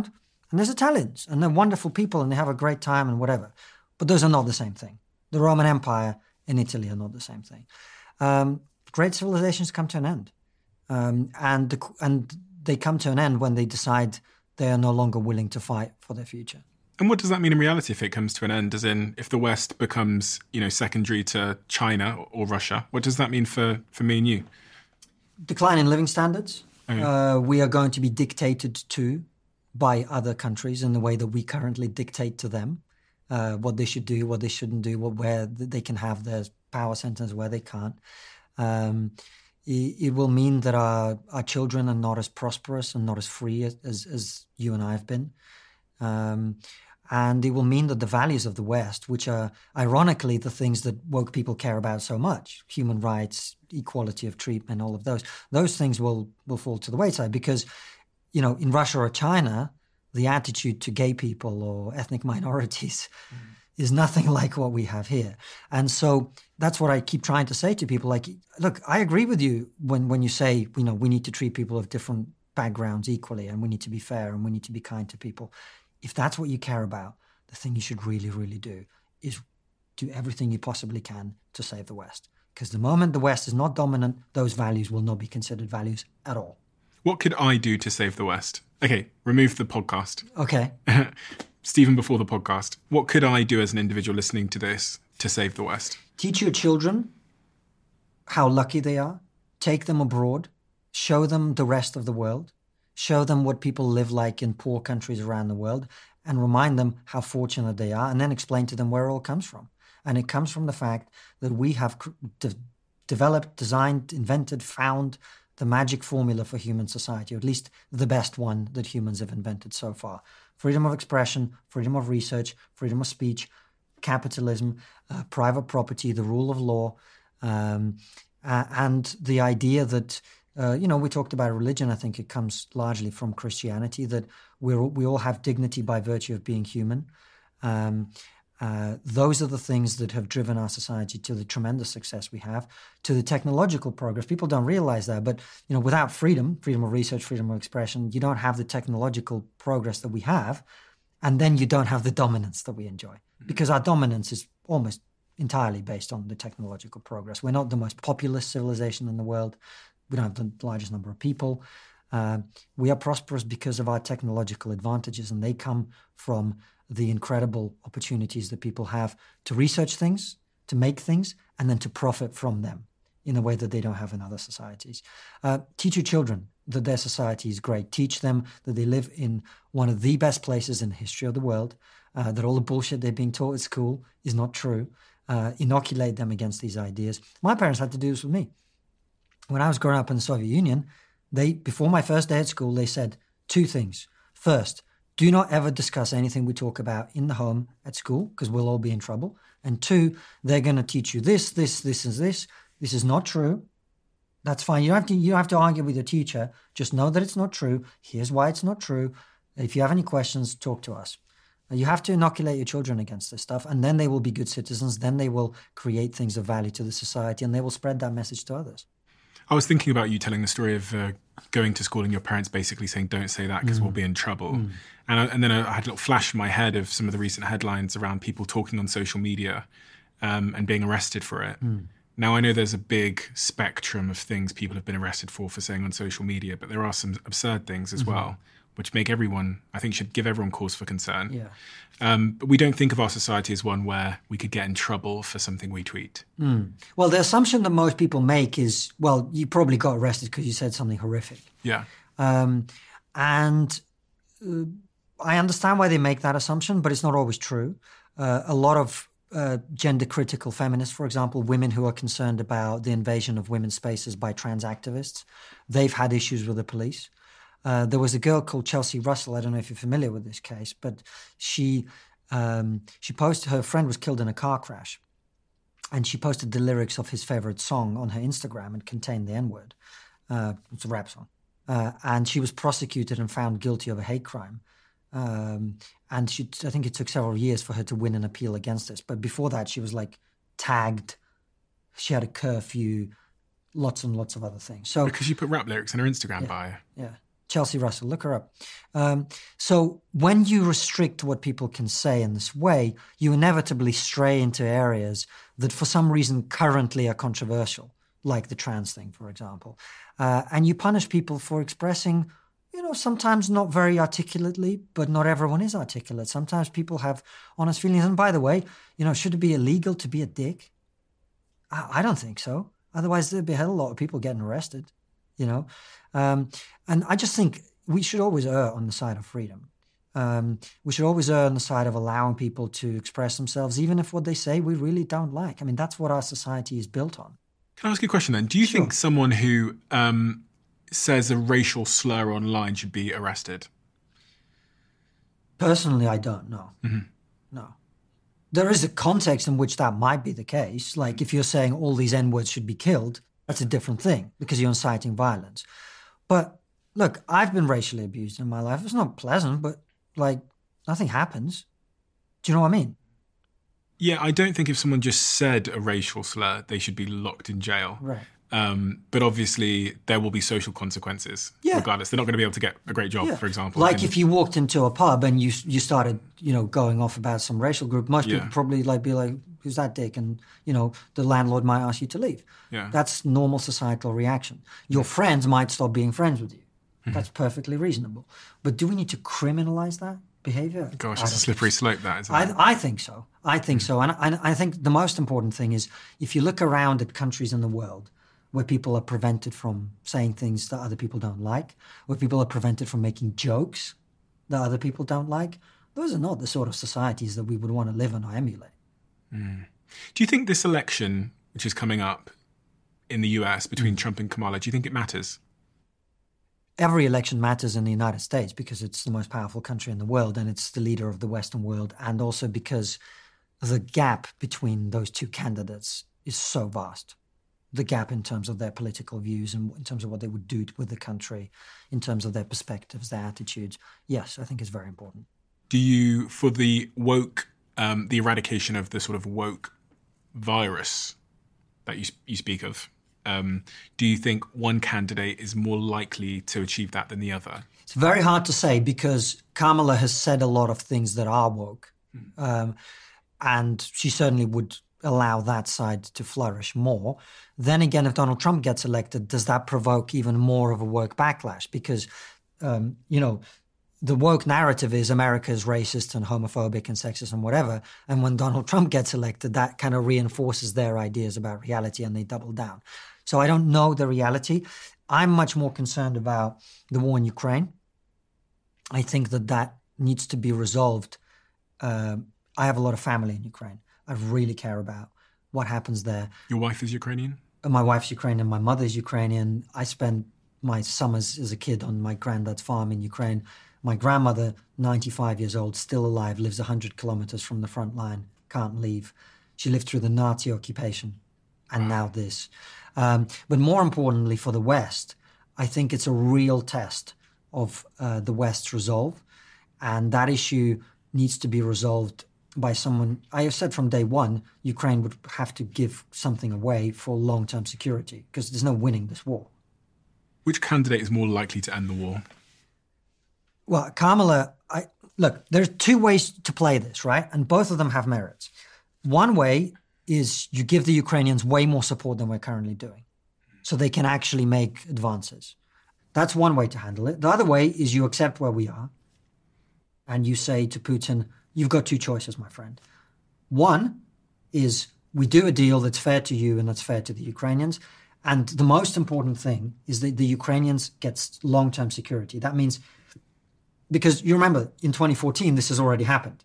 And there's Italians, and they're wonderful people, and they have a great time and whatever. But those are not the same thing. The Roman Empire and Italy are not the same thing. Um, great civilizations come to an end. Um, and, the, and they come to an end when they decide they are no longer willing to fight for their future. And what does that mean in reality if it comes to an end? As in, if the West becomes, you know, secondary to China or Russia, what does that mean for, for me and you? Decline in living standards. Oh, yeah. uh, we are going to be dictated to by other countries in the way that we currently dictate to them uh, what they should do, what they shouldn't do, what, where they can have their power centers, where they can't. Um, it, it will mean that our, our children are not as prosperous and not as free as, as, as you and I have been. Um, and it will mean that the values of the West, which are ironically the things that woke people care about so much, human rights, equality of treatment, all of those, those things will, will fall to the wayside because, you know, in Russia or China, the attitude to gay people or ethnic minorities mm. is nothing like what we have here. And so that's what I keep trying to say to people. Like, look, I agree with you when, when you say, you know, we need to treat people of different backgrounds equally and we need to be fair and we need to be kind to people. If that's what you care about, the thing you should really, really do is do everything you possibly can to save the West. Because the moment the West is not dominant, those values will not be considered values at all. What could I do to save the West? Okay, remove the podcast. Okay. Stephen, before the podcast, what could I do as an individual listening to this to save the West? Teach your children how lucky they are. Take them abroad. Show them the rest of the world. Show them what people live like in poor countries around the world and remind them how fortunate they are and then explain to them where it all comes from. And it comes from the fact that we have de- developed, designed, invented, found the magic formula for human society, or at least the best one that humans have invented so far. Freedom of expression, freedom of research, freedom of speech, capitalism, uh, private property, the rule of law, um, uh, and the idea that Uh, you know, we talked about religion. I think it comes largely from Christianity, that we're, we all have dignity by virtue of being human. Um, uh, those are the things that have driven our society to the tremendous success we have, to the technological progress. People don't realize that, but, you know, without freedom, freedom of research, freedom of expression, you don't have the technological progress that we have, and then you don't have the dominance that we enjoy. Mm-hmm. Because our dominance is almost entirely based on the technological progress. We're not the most populous civilization in the world. We don't have the largest number of people. Uh, we are prosperous because of our technological advantages, and they come from the incredible opportunities that people have to research things, to make things, and then to profit from them in a way that they don't have in other societies. Uh, teach your children that their society is great. Teach them that they live in one of the best places in the history of the world, uh, that all the bullshit they're being taught at school is not true. Uh, inoculate them against these ideas. My parents had to do this with me. When I was growing up in the Soviet Union, they, before my first day at school, they said two things. First, do not ever discuss anything we talk about in the home at school, because we'll all be in trouble. And two, they're going to teach you this, this, this, and this. This is not true. That's fine. You don't have to, you don't have to argue with your teacher. Just know that it's not true. Here's why it's not true. If you have any questions, talk to us. You have to inoculate your children against this stuff, and then they will be good citizens. Then they will create things of value to the society, and they will spread that message to others. I was thinking about you telling the story of uh, going to school and your parents basically saying, don't say that because mm. we'll be in trouble. Mm. And, I, and then I had a little flash in my head of some of the recent headlines around people talking on social media um, and being arrested for it. Mm. Now, I know there's a big spectrum of things people have been arrested for for saying on social media, but there are some absurd things as mm-hmm. well, which make everyone, I think, should give everyone cause for concern. Yeah. Um, but we don't think of our society as one where we could get in trouble for something we tweet. Mm. Well, the assumption that most people make is, well, you probably got arrested because you said something horrific. Yeah. Um, and uh, I understand why they make that assumption, but it's not always true. Uh, a lot of uh, gender-critical feminists, for example, women who are concerned about the invasion of women's spaces by trans activists, they've had issues with the police. Uh, there was a girl called Chelsea Russell. I don't know if you're familiar with this case, but she um, she posted, her friend was killed in a car crash, and she posted the lyrics of his favorite song on her Instagram and contained the N-word. Uh, it's a rap song. Uh, and she was prosecuted and found guilty of a hate crime. Um, and she, I think it took several years for her to win an appeal against this. But before that, she was like tagged. She had a curfew, lots and lots of other things. So because she put rap lyrics in her Instagram yeah, bio. Yeah. Chelsea Russell, look her up. Um, so when you restrict what people can say in this way, you inevitably stray into areas that for some reason currently are controversial, like the trans thing, for example. Uh, and you punish people for expressing, you know, sometimes not very articulately, but not everyone is articulate. Sometimes people have honest feelings. And by the way, you know, should it be illegal to be a dick? I, I don't think so. Otherwise, there'd be a hell of a lot of people getting arrested, you know. Um, and I just think we should always err on the side of freedom. Um, we should always err on the side of allowing people to express themselves, even if what they say we really don't like. I mean, that's what our society is built on. Can I ask you a question then? Do you Sure. think someone who um, says a racial slur online should be arrested? Personally, I don't know. Mm-hmm. No. There is a context in which that might be the case. Like if you're saying all these N-words should be killed, that's a different thing because you're inciting violence. But look, I've been racially abused in my life. It's not pleasant, but like nothing happens. Do you know what I mean? Yeah, I don't think if someone just said a racial slur, they should be locked in jail. Right. Um, but obviously, there will be social consequences Yeah. regardless. They're not going to be able to get a great job, Yeah. for example. Like And- if you walked into a pub and you you started, you know, going off about some racial group, most Yeah. people probably like be like, "Who's that dick?" And you know, the landlord might ask you to leave. Yeah. That's normal societal reaction. Your friends might stop being friends with you. Mm-hmm. That's perfectly reasonable. But do we need to criminalize that behavior? Gosh, I it's a don't slippery think so. slope, that, isn't it? I, I think so. I think so. And, and I think the most important thing is if you look around at countries in the world where people are prevented from saying things that other people don't like, where people are prevented from making jokes that other people don't like, those are not the sort of societies that we would want to live in or emulate. Do you think this election, which is coming up in the U S between Trump and Kamala, do you think it matters? Every election matters in the United States because it's the most powerful country in the world and it's the leader of the Western world, and also because the gap between those two candidates is so vast. The gap in terms of their political views and in terms of what they would do with the country, in terms of their perspectives, their attitudes. Yes, I think it's very important. Do you, for the woke, um, the eradication of the sort of woke virus that you you speak of, um, do you think one candidate is more likely to achieve that than the other? It's very hard to say because Kamala has said a lot of things that are woke. Um, and she certainly would allow that side to flourish more. Then again, if Donald Trump gets elected, does that provoke even more of a woke backlash? Because, um, you know, the woke narrative is America's racist and homophobic and sexist and whatever. And when Donald Trump gets elected, that kind of reinforces their ideas about reality and they double down. So I don't know the reality. I'm much more concerned about the war in Ukraine. I think that that needs to be resolved. Um, I have a lot of family in Ukraine. I really care about what happens there. Your wife is Ukrainian? My wife's Ukrainian, my mother's Ukrainian. I spent my summers as a kid on my granddad's farm in Ukraine. My grandmother, ninety-five years old, still alive, lives one hundred kilometers from the front line, can't leave. She lived through the Nazi occupation and now this. Um, but more importantly for the West, I think it's a real test of uh, the West's resolve. And that issue needs to be resolved by someone. I have said from day one, Ukraine would have to give something away for long-term security because there's no winning this war. Which candidate is more likely to end the war? Well, Kamala, I, look, there's two ways to play this, right? And both of them have merits. One way is you give the Ukrainians way more support than we're currently doing so they can actually make advances. That's one way to handle it. The other way is you accept where we are and you say to Putin, you've got two choices, my friend. One is we do a deal that's fair to you and that's fair to the Ukrainians. And the most important thing is that the Ukrainians get long-term security. That means, because you remember in twenty fourteen, this has already happened.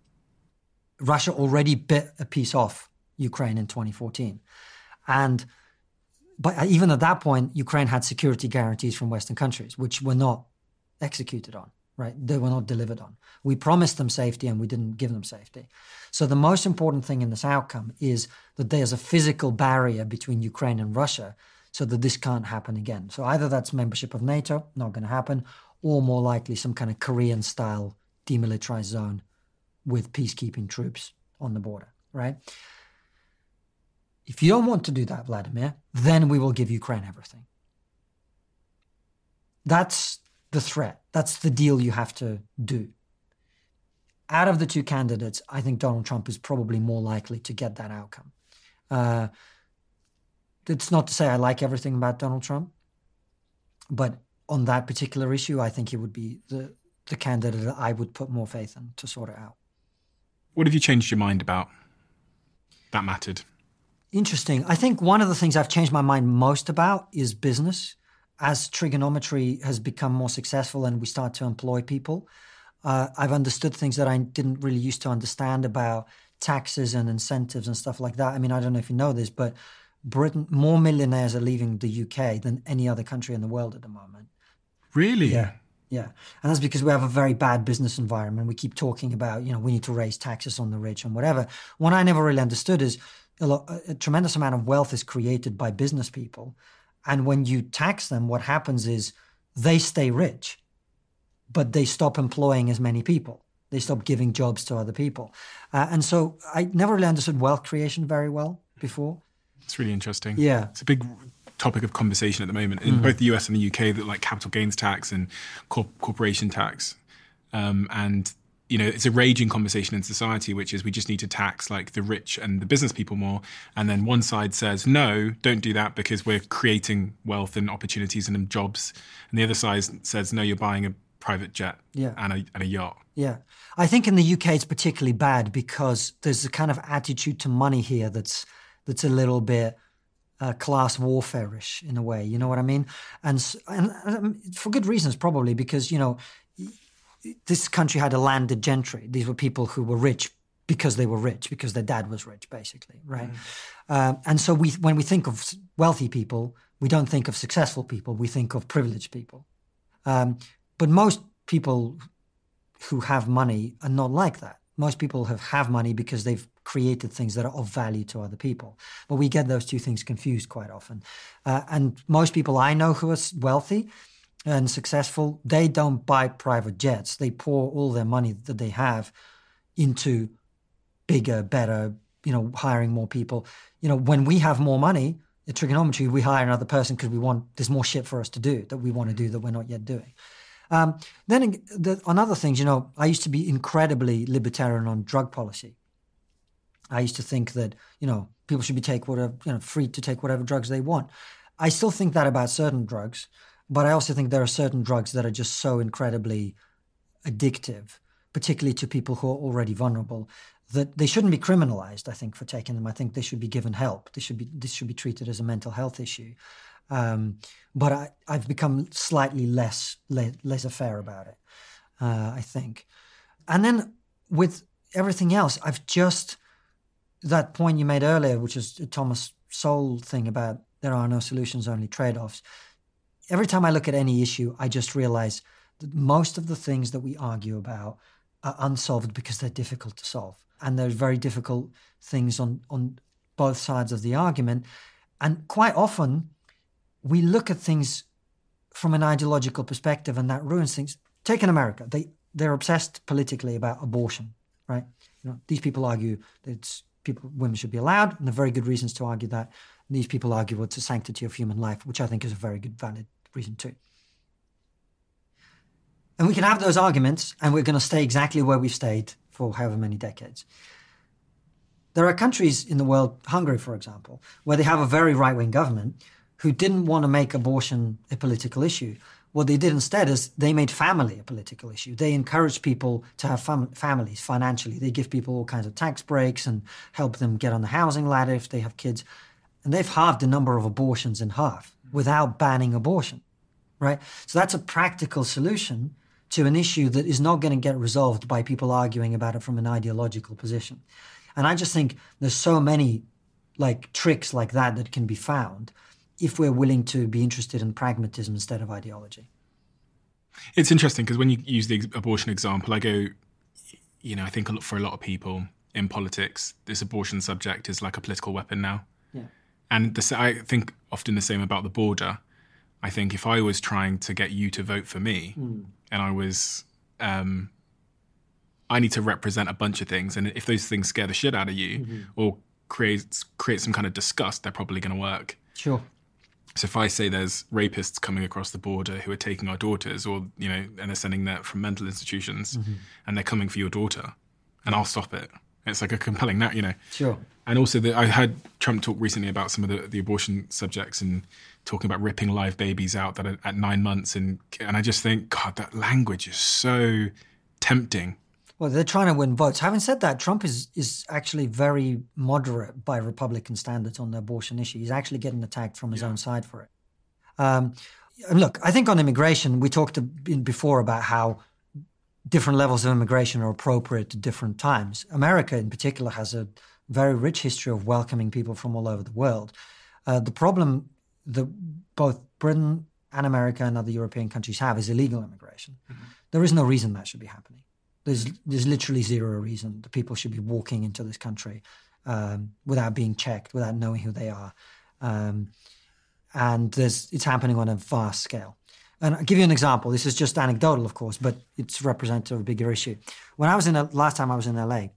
Russia already bit a piece off Ukraine in twenty fourteen. And but even at that point, Ukraine had security guarantees from Western countries, which were not executed on. Right? They were not delivered on. We promised them safety and we didn't give them safety. So the most important thing in this outcome is that there's a physical barrier between Ukraine and Russia so that this can't happen again. So either that's membership of NATO, not going to happen, or more likely some kind of Korean-style demilitarized zone with peacekeeping troops on the border, right? If you don't want to do that, Vladimir, then we will give Ukraine everything. That's the threat. That's the deal you have to do. Out of the two candidates, I think Donald Trump is probably more likely to get that outcome. Uh, it's not to say I like everything about Donald Trump, but on that particular issue, I think he would be the, the candidate that I would put more faith in to sort it out. What have you changed your mind about that mattered? Interesting. I think one of the things I've changed my mind most about is business. As trigonometry has become more successful and we start to employ people, uh, I've understood things that I didn't really used to understand about taxes and incentives and stuff like that. I mean, I don't know if you know this, but Britain, more millionaires are leaving the U K than any other country in the world at the moment. Really? Yeah. Yeah. And that's because we have a very bad business environment. We keep talking about, you know, we need to raise taxes on the rich and whatever. What I never really understood is a, lot, a tremendous amount of wealth is created by business people. And when you tax them, what happens is they stay rich, but they stop employing as many people. They stop giving jobs to other people. Uh, and so I never really understood wealth creation very well before. It's really interesting. Yeah. It's a big topic of conversation at the moment in mm. both the U S and the U K, that like capital gains tax and corp- corporation tax. Um, and, you know, it's a raging conversation in society, which is we just need to tax like the rich and the business people more. And then one side says, no, don't do that because we're creating wealth and opportunities and jobs. And the other side says, no, you're buying a private jet yeah. and, a, and a yacht. Yeah. I think in the U K it's particularly bad because there's a kind of attitude to money here that's that's a little bit uh, class warfare-ish in a way, you know what I mean? And, and, and for good reasons probably, because, you know, this country had a landed gentry. These were people who were rich because they were rich, because their dad was rich, basically, right? Mm. Um, and so we, when we think of wealthy people, we don't think of successful people, we think of privileged people. Um, but most people who have money are not like that. Most people have, have money because they've created things that are of value to other people. But we get those two things confused quite often. Uh, and most people I know who are wealthy and successful, they don't buy private jets. They pour all their money that they have into bigger, better, you know, hiring more people. You know, when we have more money, in trigonometry, we hire another person because we want, there's more shit for us to do that we want to do that we're not yet doing. Um, then the, on other things, you know, I used to be incredibly libertarian on drug policy. I used to think that, you know, people should be take whatever, you know, free to take whatever drugs they want. I still think that about certain drugs, but I also think there are certain drugs that are just so incredibly addictive, particularly to people who are already vulnerable, that they shouldn't be criminalized, I think, for taking them. I think they should be given help. They should be, this should be treated as a mental health issue. Um, but I, I've become slightly less le- laissez-faire about it, uh, I think. And then with everything else, I've just, that point you made earlier, which is the Thomas Sowell thing about there are no solutions, only trade-offs. Every time I look at any issue, I just realize that most of the things that we argue about are unsolved because they're difficult to solve. And there's very difficult things on, on both sides of the argument. And quite often, we look at things from an ideological perspective, and that ruins things. Take in America, they they're obsessed politically about abortion, right? You know, these people argue that it's, people women should be allowed, and there are very good reasons to argue that. And these people argue well, it's the sanctity of human life, which I think is a very good, valid reason too. And we can have those arguments, and we're going to stay exactly where we've stayed for however many decades. There are countries in the world, Hungary, for example, where they have a very right-wing government who didn't want to make abortion a political issue. What they did instead is they made family a political issue. They encouraged people to have fam- families financially. They give people all kinds of tax breaks and help them get on the housing ladder if they have kids. And they've halved the number of abortions in half without banning abortion, right? So that's a practical solution to an issue that is not going to get resolved by people arguing about it from an ideological position. And I just think there's so many like tricks like that that can be found if we're willing to be interested in pragmatism instead of ideology. It's interesting because when you use the abortion example, I go, you know, I think for a lot of people in politics, this abortion subject is like a political weapon now. Yeah. And the, I think often the same about the border. I think if I was trying to get you to vote for me mm. and I was, um, I need to represent a bunch of things. And if those things scare the shit out of you mm-hmm. or create, create some kind of disgust, they're probably going to work. Sure. So if I say there's rapists coming across the border who are taking our daughters, or, you know, and they're sending that from mental institutions, mm-hmm. and they're coming for your daughter, and I'll stop it. It's like a compelling, you know. Sure. And also, the, I heard Trump talk recently about some of the, the abortion subjects and talking about ripping live babies out that are at nine months. And and I just think, God, that language is so tempting. Well, they're trying to win votes. Having said that, Trump is is actually very moderate by Republican standards on the abortion issue. He's actually getting attacked from his yeah. own side for it. Um, and look, I think on immigration, we talked before about how different levels of immigration are appropriate to different times. America, in particular, has a very rich history of welcoming people from all over the world. Uh, the problem that both Britain and America and other European countries have is illegal immigration. Mm-hmm. There is no reason that should be happening. There's there's literally zero reason that people should be walking into this country um, without being checked, without knowing who they are. Um, and there's it's happening on a vast scale. And I'll give you an example. This is just anecdotal, of course, but it's representative of a bigger issue. When I was in, last time I was in L A,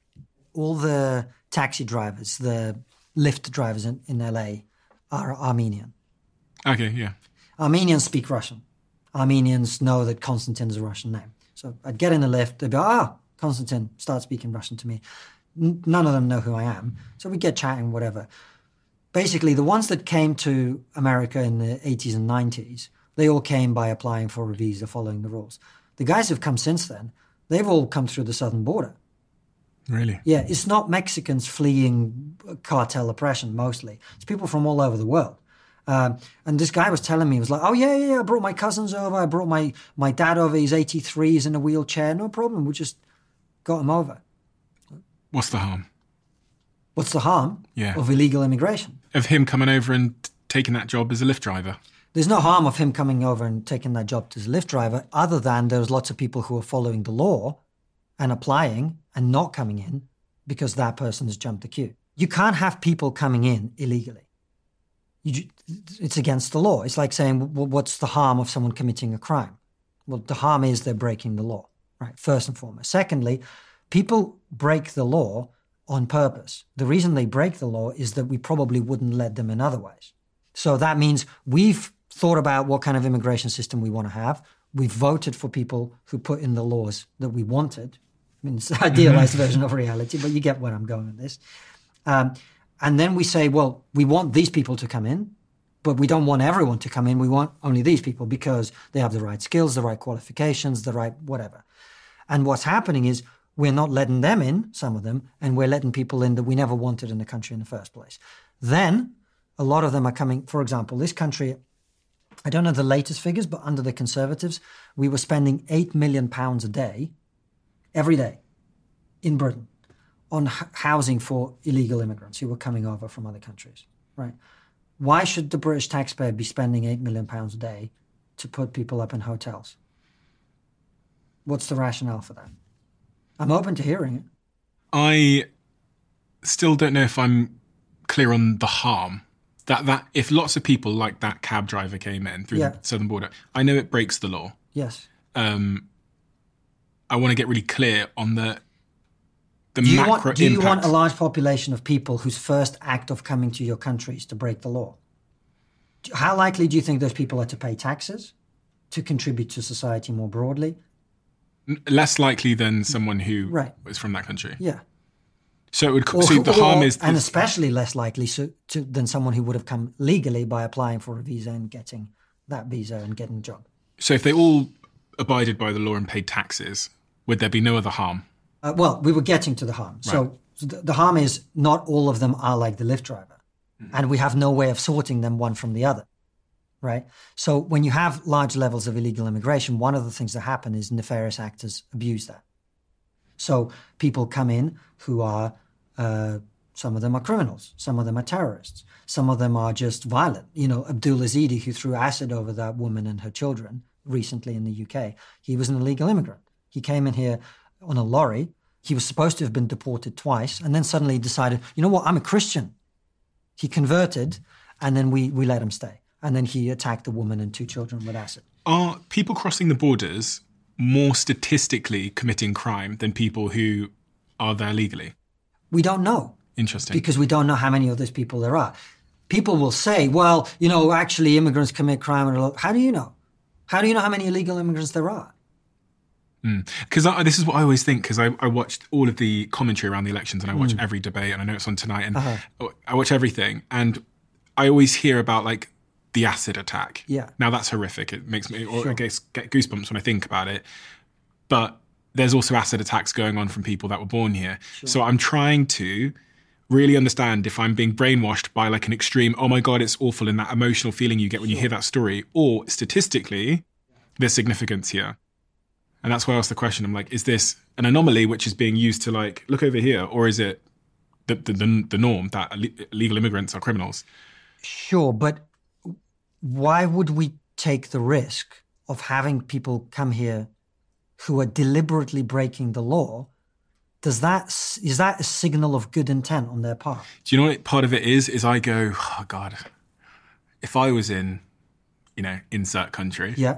all the taxi drivers, the Lyft drivers in, in L A are Armenian. Okay, yeah. Armenians speak Russian. Armenians know that Konstantin is a Russian name. So I'd get in the Lyft, they'd be, ah, Konstantin, start speaking Russian to me. N- none of them know who I am. So we get chatting, whatever. Basically, the ones that came to America in the eighties and nineties, they all came by applying for a visa, following the rules. The guys who've come since then, they've all come through the southern border. Really? Yeah, it's not Mexicans fleeing cartel oppression mostly. It's people from all over the world. Um, and this guy was telling me, he was like, oh, yeah, yeah, yeah, I brought my cousins over. I brought my, my dad over. He's eighty-three. He's in a wheelchair. No problem. We just got him over. What's the harm? What's the harm yeah. of illegal immigration? Of him coming over and taking that job as a Lyft driver? There's no harm of him coming over and taking that job as a Lyft driver, other than there's lots of people who are following the law and applying and not coming in because that person has jumped the queue. You can't have people coming in illegally. You, it's against the law. It's like saying, well, what's the harm of someone committing a crime? Well, the harm is they're breaking the law, right? First and foremost. Secondly, people break the law on purpose. The reason they break the law is that we probably wouldn't let them in otherwise. So that means we've thought about what kind of immigration system we want to have. We've voted for people who put in the laws that we wanted. I mean, it's an idealized version of reality, but you get where I'm going with this. Um, and then we say, well, we want these people to come in, but we don't want everyone to come in. We want only these people because they have the right skills, the right qualifications, the right whatever. And what's happening is we're not letting them in, some of them, and we're letting people in that we never wanted in the country in the first place. Then a lot of them are coming, for example, this country, I don't know the latest figures, but under the Conservatives, we were spending eight million pounds a day, every day, in Britain, on h- housing for illegal immigrants who were coming over from other countries, right? Why should the British taxpayer be spending eight million pounds a day to put people up in hotels? What's the rationale for that? I'm open to hearing it. I still don't know if I'm clear on the harm. That that if lots of people like that cab driver came in through yeah. the southern border, I know it breaks the law. Yes. Um, I want to get really clear on the the do you macro want, Do impact. you want a large population of people whose first act of coming to your country is to break the law? How likely do you think those people are to pay taxes, to contribute to society more broadly? Less likely than someone who right. was from that country. Yeah. So it would. Or, so the or, harm is, and especially less likely so, to, than someone who would have come legally by applying for a visa and getting that visa and getting a job. So if they all abided by the law and paid taxes, would there be no other harm? Uh, well, we were getting to the harm. Right. So, so the, the harm is not all of them are like the Lyft driver, mm-hmm. and we have no way of sorting them one from the other. Right. So when you have large levels of illegal immigration, one of the things that happen is nefarious actors abuse that. So people come in who are, uh, some of them are criminals, some of them are terrorists, some of them are just violent. You know, Abdul Azidi, who threw acid over that woman and her children recently in the U K, he was an illegal immigrant. He came in here on a lorry. He was supposed to have been deported twice, and then suddenly decided, you know what, I'm a Christian. He converted, and then we, we let him stay. And then he attacked a woman and two children with acid. Are people crossing the borders more statistically committing crime than people who are there legally? We don't know. Interesting. Because we don't know how many of those people there are. people will say, well, you know, actually immigrants commit crime. And how do you know? How do you know how many illegal immigrants there are? Because mm. this is what I always think, because I, I watched all of the commentary around the elections and I watch mm. every debate, and I know it's on tonight, and uh-huh. I watch everything. And I always hear about like the acid attack. Yeah. Now that's horrific. It makes me or Sure. I guess get goosebumps when I think about it. But there's also acid attacks going on from people that were born here. Sure. So I'm trying to really understand if I'm being brainwashed by like an extreme, oh my God, it's awful, and that emotional feeling you get when sure. you hear that story, or statistically, there's significance here. And that's why I asked the question. I'm like, is this an anomaly which is being used to like, look over here, or is it the the, the, the norm that illegal immigrants are criminals? Sure, but why would we take the risk of having people come here who are deliberately breaking the law? Does that, is that a signal of good intent on their part? Do you know what part of it is? Is I go, oh God, if I was in, you know, insert country, yeah,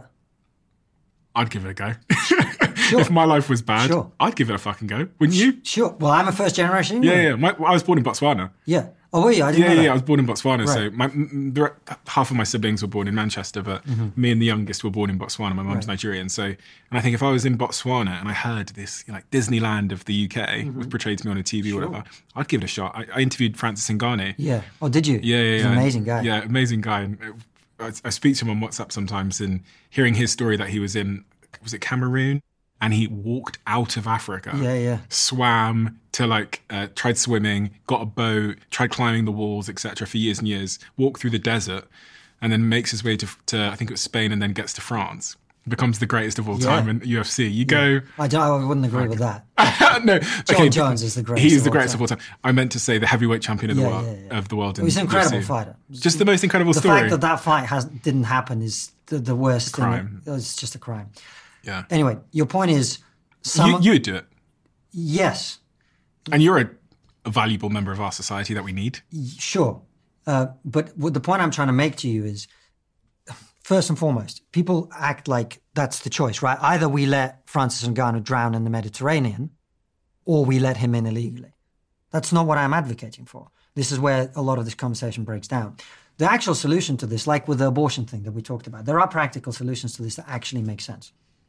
I'd give it a go. Sure. If my life was bad, sure. I'd give it a fucking go. Wouldn't you? Sure. Well, I'm a first generation. Yeah, yeah. My, I was born in Botswana. Yeah. Oh, were you? I didn't yeah, know yeah, that. yeah. I was born in Botswana. Right. So my, there are, half of my siblings were born in Manchester, but mm-hmm. me and the youngest were born in Botswana. My mum's right. Nigerian. So, and I think if I was in Botswana and I heard this, you know, like Disneyland of the U K mm-hmm. was portrayed to me on a T V or sure. whatever, I'd give it a shot. I, I interviewed Francis Ngannou. Yeah. Oh, did you? Yeah, yeah, yeah. He's an amazing guy. Yeah, amazing guy. And I, I speak to him on WhatsApp sometimes, and hearing his story that he was in, was it Cameroon? And he walked out of Africa, yeah, yeah. swam to like, uh, tried swimming, got a boat, tried climbing the walls, et cetera for years and years, walked through the desert, and then makes his way to, to I think it was Spain, and then gets to France. Becomes the greatest of all yeah. time in U F C. You yeah. go... I, don't, I wouldn't agree like, with that. no, John okay, Jones is the greatest He's of the all greatest time. of all time. I meant to say the heavyweight champion of the yeah, world. Yeah, yeah. Of the world. He's an incredible U F C. fighter. Just the most incredible the story. The fact that that fight has, didn't happen is the, the worst a crime. thing. It's just a crime. Yeah. Anyway, your point is... Some, you, you would do it. Yes. And you're a, a valuable member of our society that we need. Sure. Uh, but what the point I'm trying to make to you is, first and foremost, people act like that's the choice, right? Either we let Francis Ngannou drown in the Mediterranean, or we let him in illegally. That's not what I'm advocating for. This is where a lot of this conversation breaks down. The actual solution to this, like with the abortion thing that we talked about, there are practical solutions to this that actually make sense.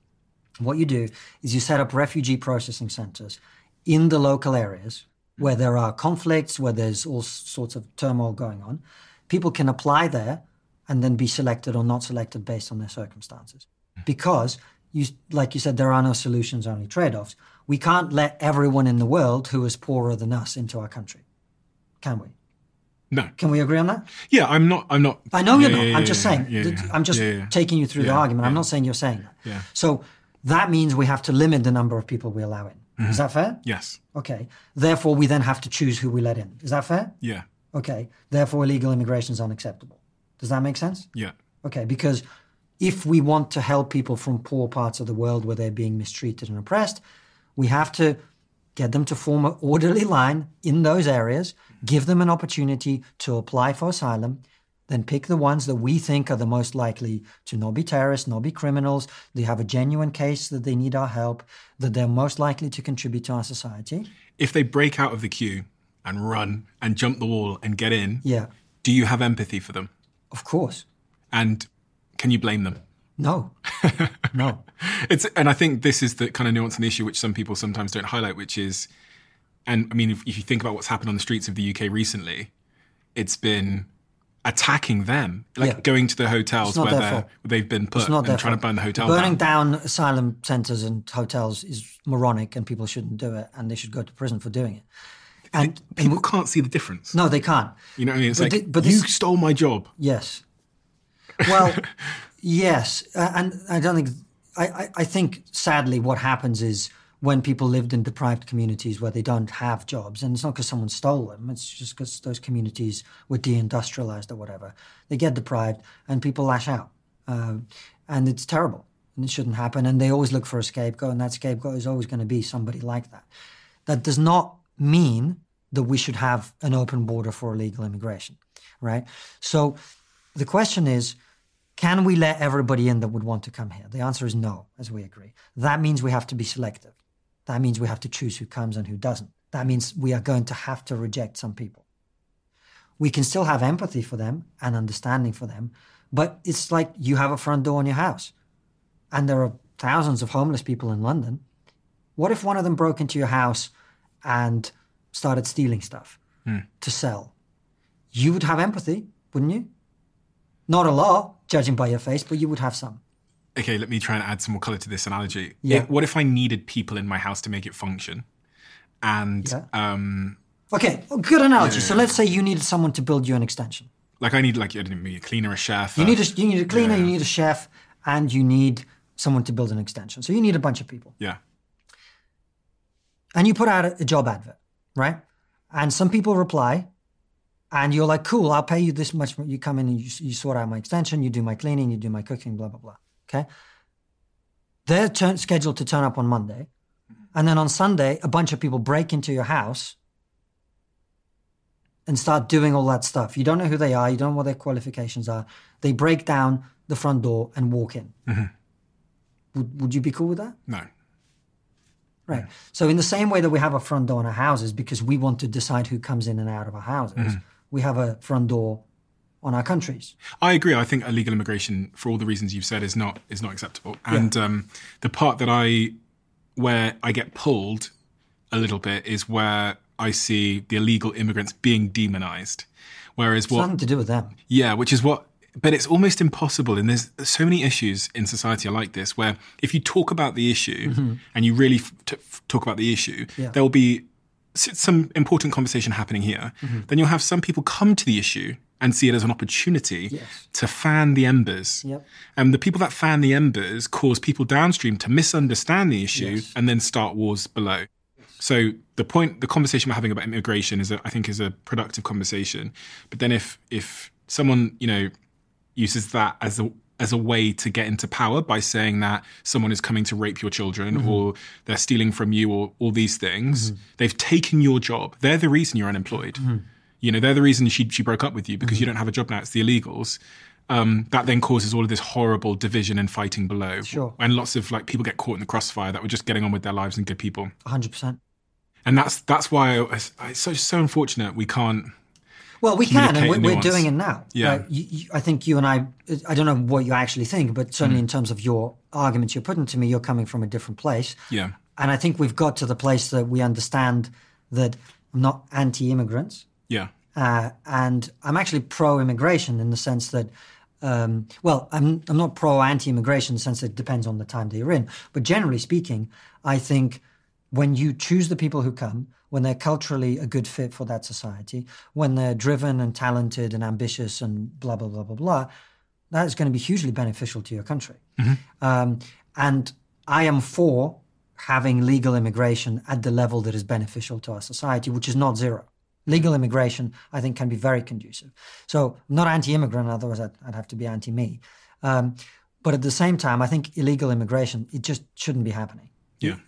What you do is you set up refugee processing centers in the local areas where there are conflicts, where there's all sorts of turmoil going on. People can apply there and then be selected or not selected based on their circumstances. Because, you, like you said, there are no solutions, only trade-offs. We can't let everyone in the world who is poorer than us into our country. Can we? No. Can we agree on that? Yeah, I'm not. I'm not. I know yeah, you're not. Yeah, I'm yeah, just yeah, saying. yeah, yeah, I'm just yeah, yeah. taking you through yeah, the argument. yeah. I'm not saying you're saying that. Yeah. So that means we have to limit the number of people we allow in. Mm-hmm. Is that fair? Yes. Okay. Therefore, we then have to choose who we let in. Is that fair? Yeah. Okay. Therefore, illegal immigration is unacceptable. Does that make sense? Yeah. Okay. Because if we want to help people from poor parts of the world where they're being mistreated and oppressed, we have to get them to form an orderly line in those areas, give them an opportunity to apply for asylum, then pick the ones that we think are the most likely to not be terrorists, not be criminals, they have a genuine case that they need our help, that they're most likely to contribute to our society. If they break out of the queue and run and jump the wall and get in, yeah. do you have empathy for them? Of course. And can you blame them? No. No. It's, and I think this is the kind of nuance in the issue which some people sometimes don't highlight, which is, and I mean, if, if you think about what's happened on the streets of the U K recently, it's been attacking them, like yeah. going to the hotels where, they're, where they've been put and trying fault. to burn the hotel Burning down. down asylum centres and hotels is moronic and people shouldn't do it and they should go to prison for doing it. And people and, can't see the difference. No, they can't. You know what I mean? It's but like, the, but you this, stole my job. Yes. Well, yes. Uh, and I don't think, I, I, I think sadly what happens is when people lived in deprived communities where they don't have jobs, and it's not because someone stole them, it's just because those communities were deindustrialized or whatever, they get deprived and people lash out. Uh, and it's terrible and it shouldn't happen. And they always look for a scapegoat, and that scapegoat is always going to be somebody like that. That does not mean that we should have an open border for illegal immigration, right? So the question is, can we let everybody in that would want to come here? The answer is no, as we agree. That means we have to be selective. That means we have to choose who comes and who doesn't. That means we are going to have to reject some people. We can still have empathy for them and understanding for them, but it's like you have a front door in your house and there are thousands of homeless people in London. What if one of them broke into your house and started stealing stuff mm. to sell? You would have empathy, wouldn't you? Not a lot, judging by your face, but you would have some. Okay, let me try and add some more colour to this analogy. Yeah. It, what if I needed people in my house to make it function? And... Yeah. Um, okay, good analogy. Yeah, yeah, so yeah. let's say you needed someone to build you an extension. Like I need like I don't know, a cleaner, a chef. You a, need a, you need a cleaner, yeah. you need a chef, and you need someone to build an extension. So you need a bunch of people. Yeah. And you put out a, a job advert, right? And some people reply, and you're like, cool, I'll pay you this much. You come in and you, you sort out my extension, you do my cleaning, you do my cooking, blah, blah, blah. Okay? They're turn, scheduled to turn up on Monday. And then on Sunday, a bunch of people break into your house and start doing all that stuff. You don't know who they are. You don't know what their qualifications are. They break down the front door and walk in. Mm-hmm. Would, would you be cool with that? No. Right. Mm-hmm. So in the same way that we have a front door in our houses because we want to decide who comes in and out of our houses, mm-hmm. we have a front door on our countries. I agree. I think illegal immigration, for all the reasons you've said, is not is not acceptable. And yeah. um, the part that I, where I get pulled a little bit is where I see the illegal immigrants being demonized. Whereas it's what... nothing to do with them. Yeah, which is what... But it's almost impossible. And there's so many issues in society like this where if you talk about the issue mm-hmm. and you really f- t- talk about the issue, yeah. there will be some important conversation happening here. Mm-hmm. Then you'll have some people come to the issue and see it as an opportunity yes. to fan the embers. Yep. And the people that fan the embers cause people downstream to misunderstand the issue yes. and then start wars below. So the point, the conversation we're having about immigration is, a, I think, is a productive conversation. But then if if someone, you know, uses that as a as a way to get into power by saying that someone is coming to rape your children mm-hmm. or they're stealing from you or all these things, mm-hmm. they've taken your job. They're the reason you're unemployed. Mm-hmm. You know, they're the reason she she broke up with you because mm-hmm. you don't have a job now. It's the illegals. Um, that then causes all of this horrible division and fighting below. Sure. And lots of like people get caught in the crossfire that were just getting on with their lives and good people. one hundred percent. And that's that's why I, I, it's so, so unfortunate we can't. Well, we can, and we're, we're doing it now. Yeah. Right? You, you, I think you and I, I don't know what you actually think, but certainly mm. in terms of your arguments you're putting to me, you're coming from a different place. Yeah. And I think we've got to the place that we understand that I'm not anti-immigrants. Yeah. Uh, and I'm actually pro-immigration in the sense that, um, well, I'm, I'm not pro-anti-immigration in the sense that it depends on the time that you're in. But generally speaking, I think when you choose the people who come, when they're culturally a good fit for that society, when they're driven and talented and ambitious and blah, blah, blah, blah, blah, that is going to be hugely beneficial to your country. Mm-hmm. Um, and I am for having legal immigration at the level that is beneficial to our society, which is not zero. Legal immigration, I think, can be very conducive. So I'm not anti-immigrant, otherwise I'd, I'd have to be anti-me. Um, but at the same time, I think illegal immigration, it just shouldn't be happening. Yeah,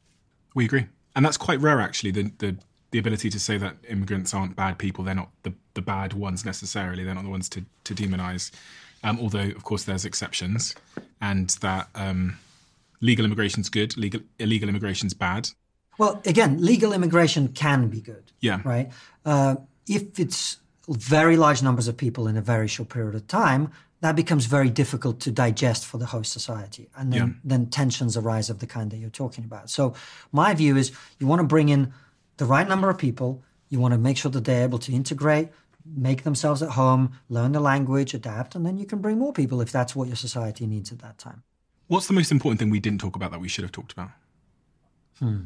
we agree. And that's quite rare, actually, the, the the ability to say that immigrants aren't bad people. They're not the, the bad ones necessarily. They're not the ones to, to demonize. Um, although, of course, there's exceptions. And that um, legal immigration's good, legal illegal immigration's bad. Well, again, legal immigration can be good. Yeah. Right? Uh, if it's very large numbers of people in a very short period of time, that becomes very difficult to digest for the host society. And then, yeah. then tensions arise of the kind that you're talking about. So my view is you want to bring in the right number of people. You want to make sure that they're able to integrate, make themselves at home, learn the language, adapt, and then you can bring more people if that's what your society needs at that time. What's the most important thing we didn't talk about that we should have talked about? Hmm.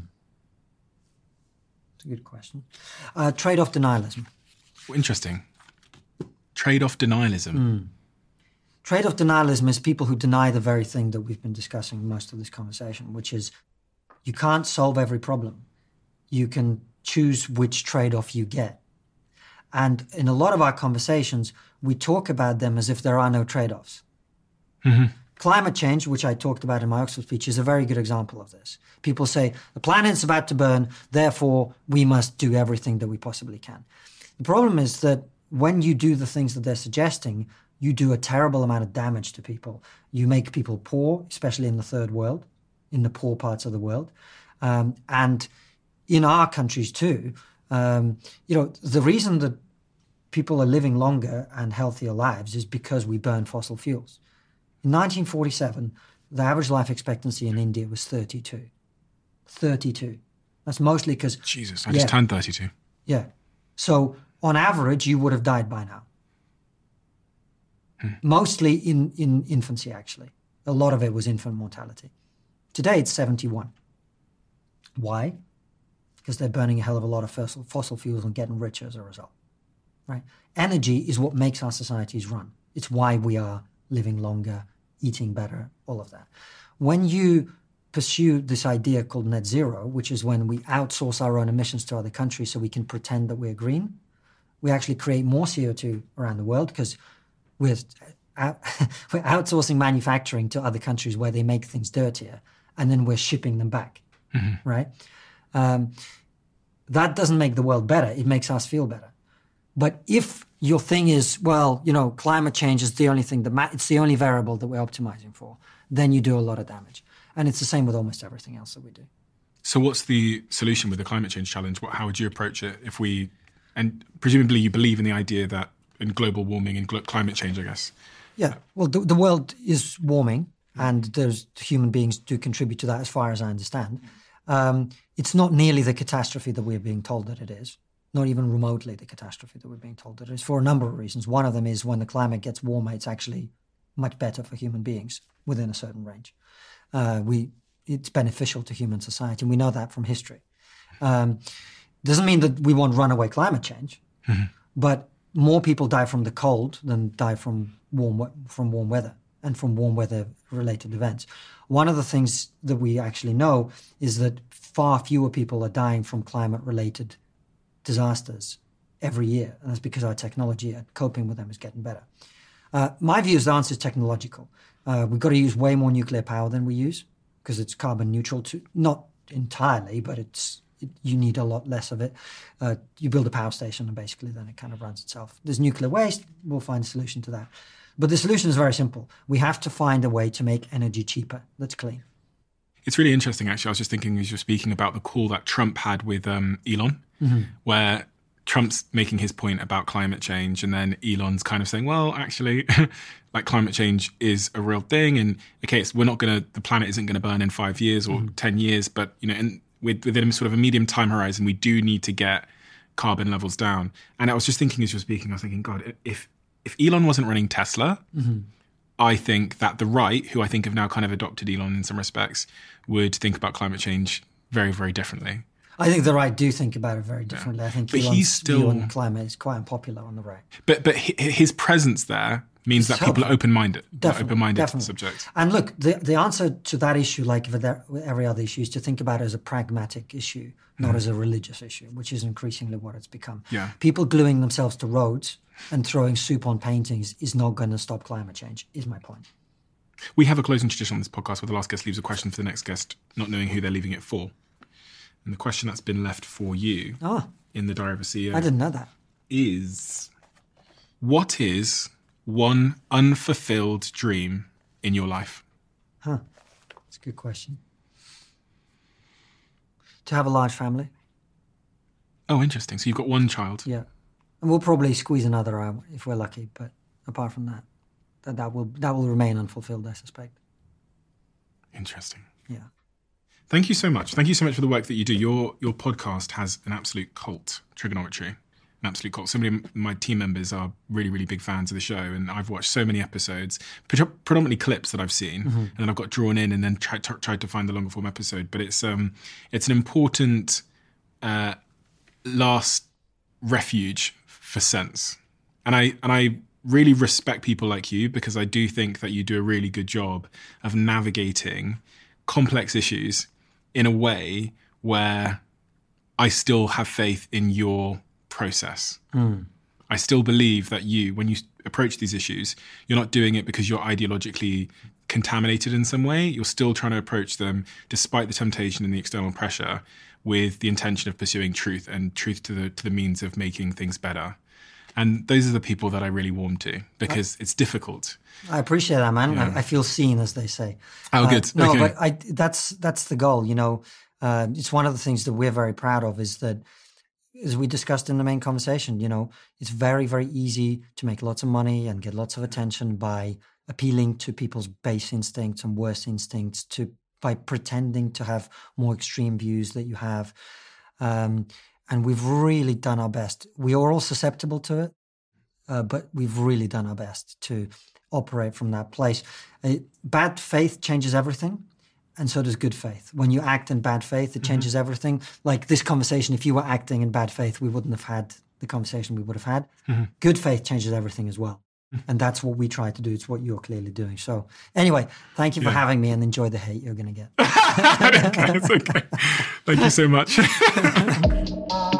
It's a good question. Uh, trade-off denialism. Interesting. Trade-off denialism. Mm. Trade-off denialism is people who deny the very thing that we've been discussing most of this conversation, which is you can't solve every problem. You can choose which trade-off you get. And in a lot of our conversations, we talk about them as if there are no trade-offs. Mm-hmm. Climate change, which I talked about in my Oxford speech, is a very good example of this. People say, the planet's about to burn, therefore we must do everything that we possibly can. The problem is that when you do the things that they're suggesting, you do a terrible amount of damage to people. You make people poor, especially in the third world, in the poor parts of the world. Um, and in our countries too, um, you know, the reason that people are living longer and healthier lives is because we burn fossil fuels. In nineteen forty-seven, the average life expectancy in India was thirty-two. thirty-two. That's mostly because... Jesus, I just yeah, turned thirty-two. Yeah. So on average, you would have died by now. Hmm. Mostly in, in infancy, actually. A lot of it was infant mortality. Today, it's seventy-one. Why? Because they're burning a hell of a lot of fossil, fossil fuels and getting richer as a result. Right? Energy is what makes our societies run. It's why we are living longer, eating better, all of that. When you pursue this idea called net zero, which is when we outsource our own emissions to other countries so we can pretend that we're green, we actually create more C O two around the world because we're, out, we're outsourcing manufacturing to other countries where they make things dirtier, and then we're shipping them back, mm-hmm. right? Um, that doesn't make the world better. It makes us feel better. But if your thing is, well, you know, climate change is the only thing that ma- it's the only variable that we're optimizing for, then you do a lot of damage. And it's the same with almost everything else that we do. So what's the solution with the climate change challenge? What, how would you approach it if we, and presumably you believe in the idea that in global warming and glo- climate change, I guess. Yeah, well, the, the world is warming and there's human beings do contribute to that as far as I understand. Um, it's not nearly the catastrophe that we're being told that it is. Not even remotely the catastrophe that we're being told that it is, for a number of reasons. One of them is when the climate gets warmer, it's actually much better for human beings within a certain range. Uh, we it's beneficial to human society, and we know that from history. Um, doesn't mean that we want runaway climate change, mm-hmm. but more people die from the cold than die from warm from warm weather and from warm weather related events. One of the things that we actually know is that far fewer people are dying from climate related disasters every year, and that's because our technology at coping with them is getting better. Uh, my view is the answer is technological. Uh, we've got to use way more nuclear power than we use because it's carbon neutral, to not entirely, but it's it, you need a lot less of it. Uh, you build a power station and basically then it kind of runs itself. There's nuclear waste, we'll find a solution to that. But the solution is very simple. We have to find a way to make energy cheaper that's clean. It's really interesting, actually. I was just thinking as you're speaking about the call that Trump had with um, Elon, mm-hmm. where Trump's making his point about climate change and then Elon's kind of saying, well, actually, like climate change is a real thing. And okay, it's, we're not going to, the planet isn't going to burn in five years or mm-hmm. ten years, but, you know, and with, within sort of a medium time horizon, we do need to get carbon levels down. And I was just thinking as you're speaking, I was thinking, God, if, if Elon wasn't running Tesla, mm-hmm. I think that the right, who I think have now kind of adopted Elon in some respects, would think about climate change very, very differently. I think the right do think about it very differently. Yeah. I think but Elon's he's still, view on climate is quite unpopular on the right. But but his presence there means it's that people helpful. are open-minded, definitely, open-minded definitely. to the subject. And look, the the answer to that issue, like with every other issue, is to think about it as a pragmatic issue, not mm. as a religious issue, which is increasingly what it's become. Yeah. People gluing themselves to roads and throwing soup on paintings is not going to stop climate change, is my point. We have a closing tradition on this podcast where the last guest leaves a question for the next guest, not knowing who they're leaving it for. And the question that's been left for you oh, in the Diary of a C E O I didn't know that. is, what is one unfulfilled dream in your life? Huh. That's a good question. To have a large family. Oh, interesting. So you've got one child. Yeah. And we'll probably squeeze another out if we're lucky, but apart from that, that, that will that will remain unfulfilled, I suspect. Interesting. Yeah. Thank you so much. Thank you so much for the work that you do. Your your podcast has an absolute cult, Trigonometry, an absolute cult. So many of my team members are really, really big fans of the show, and I've watched so many episodes, predominantly clips that I've seen, mm-hmm. and then I've got drawn in and then tried, tried to find the longer form episode. But it's um it's an important uh, last refuge for sense, and I and I really respect people like you because I do think that you do a really good job of navigating complex issues in a way where I still have faith in your process. Mm. I still believe that you, when you approach these issues, you're not doing it because you're ideologically contaminated in some way. You're still trying to approach them, despite the temptation and the external pressure, with the intention of pursuing truth and truth to the to the means of making things better. And those are the people that I really warm to because it's difficult. I appreciate that, man. Yeah. I, I feel seen, as they say. Oh, uh, good. No, okay. but I, that's that's the goal. You know, uh, it's one of the things that we're very proud of is that as we discussed in the main conversation, you know, it's very, very easy to make lots of money and get lots of attention by appealing to people's base instincts and worst instincts, to by pretending to have more extreme views that you have. Um, and we've really done our best. We are all susceptible to it, uh, but we've really done our best to operate from that place. Uh, bad faith changes everything. And so does good faith. When you act in bad faith, it changes mm-hmm. everything. Like this conversation, if you were acting in bad faith, we wouldn't have had the conversation we would have had. Mm-hmm. Good faith changes everything as well. Mm-hmm. And that's what we try to do. It's what you're clearly doing. So anyway, thank you for yeah. having me, and enjoy the hate you're going to get. Okay, it's okay. Thank you so much.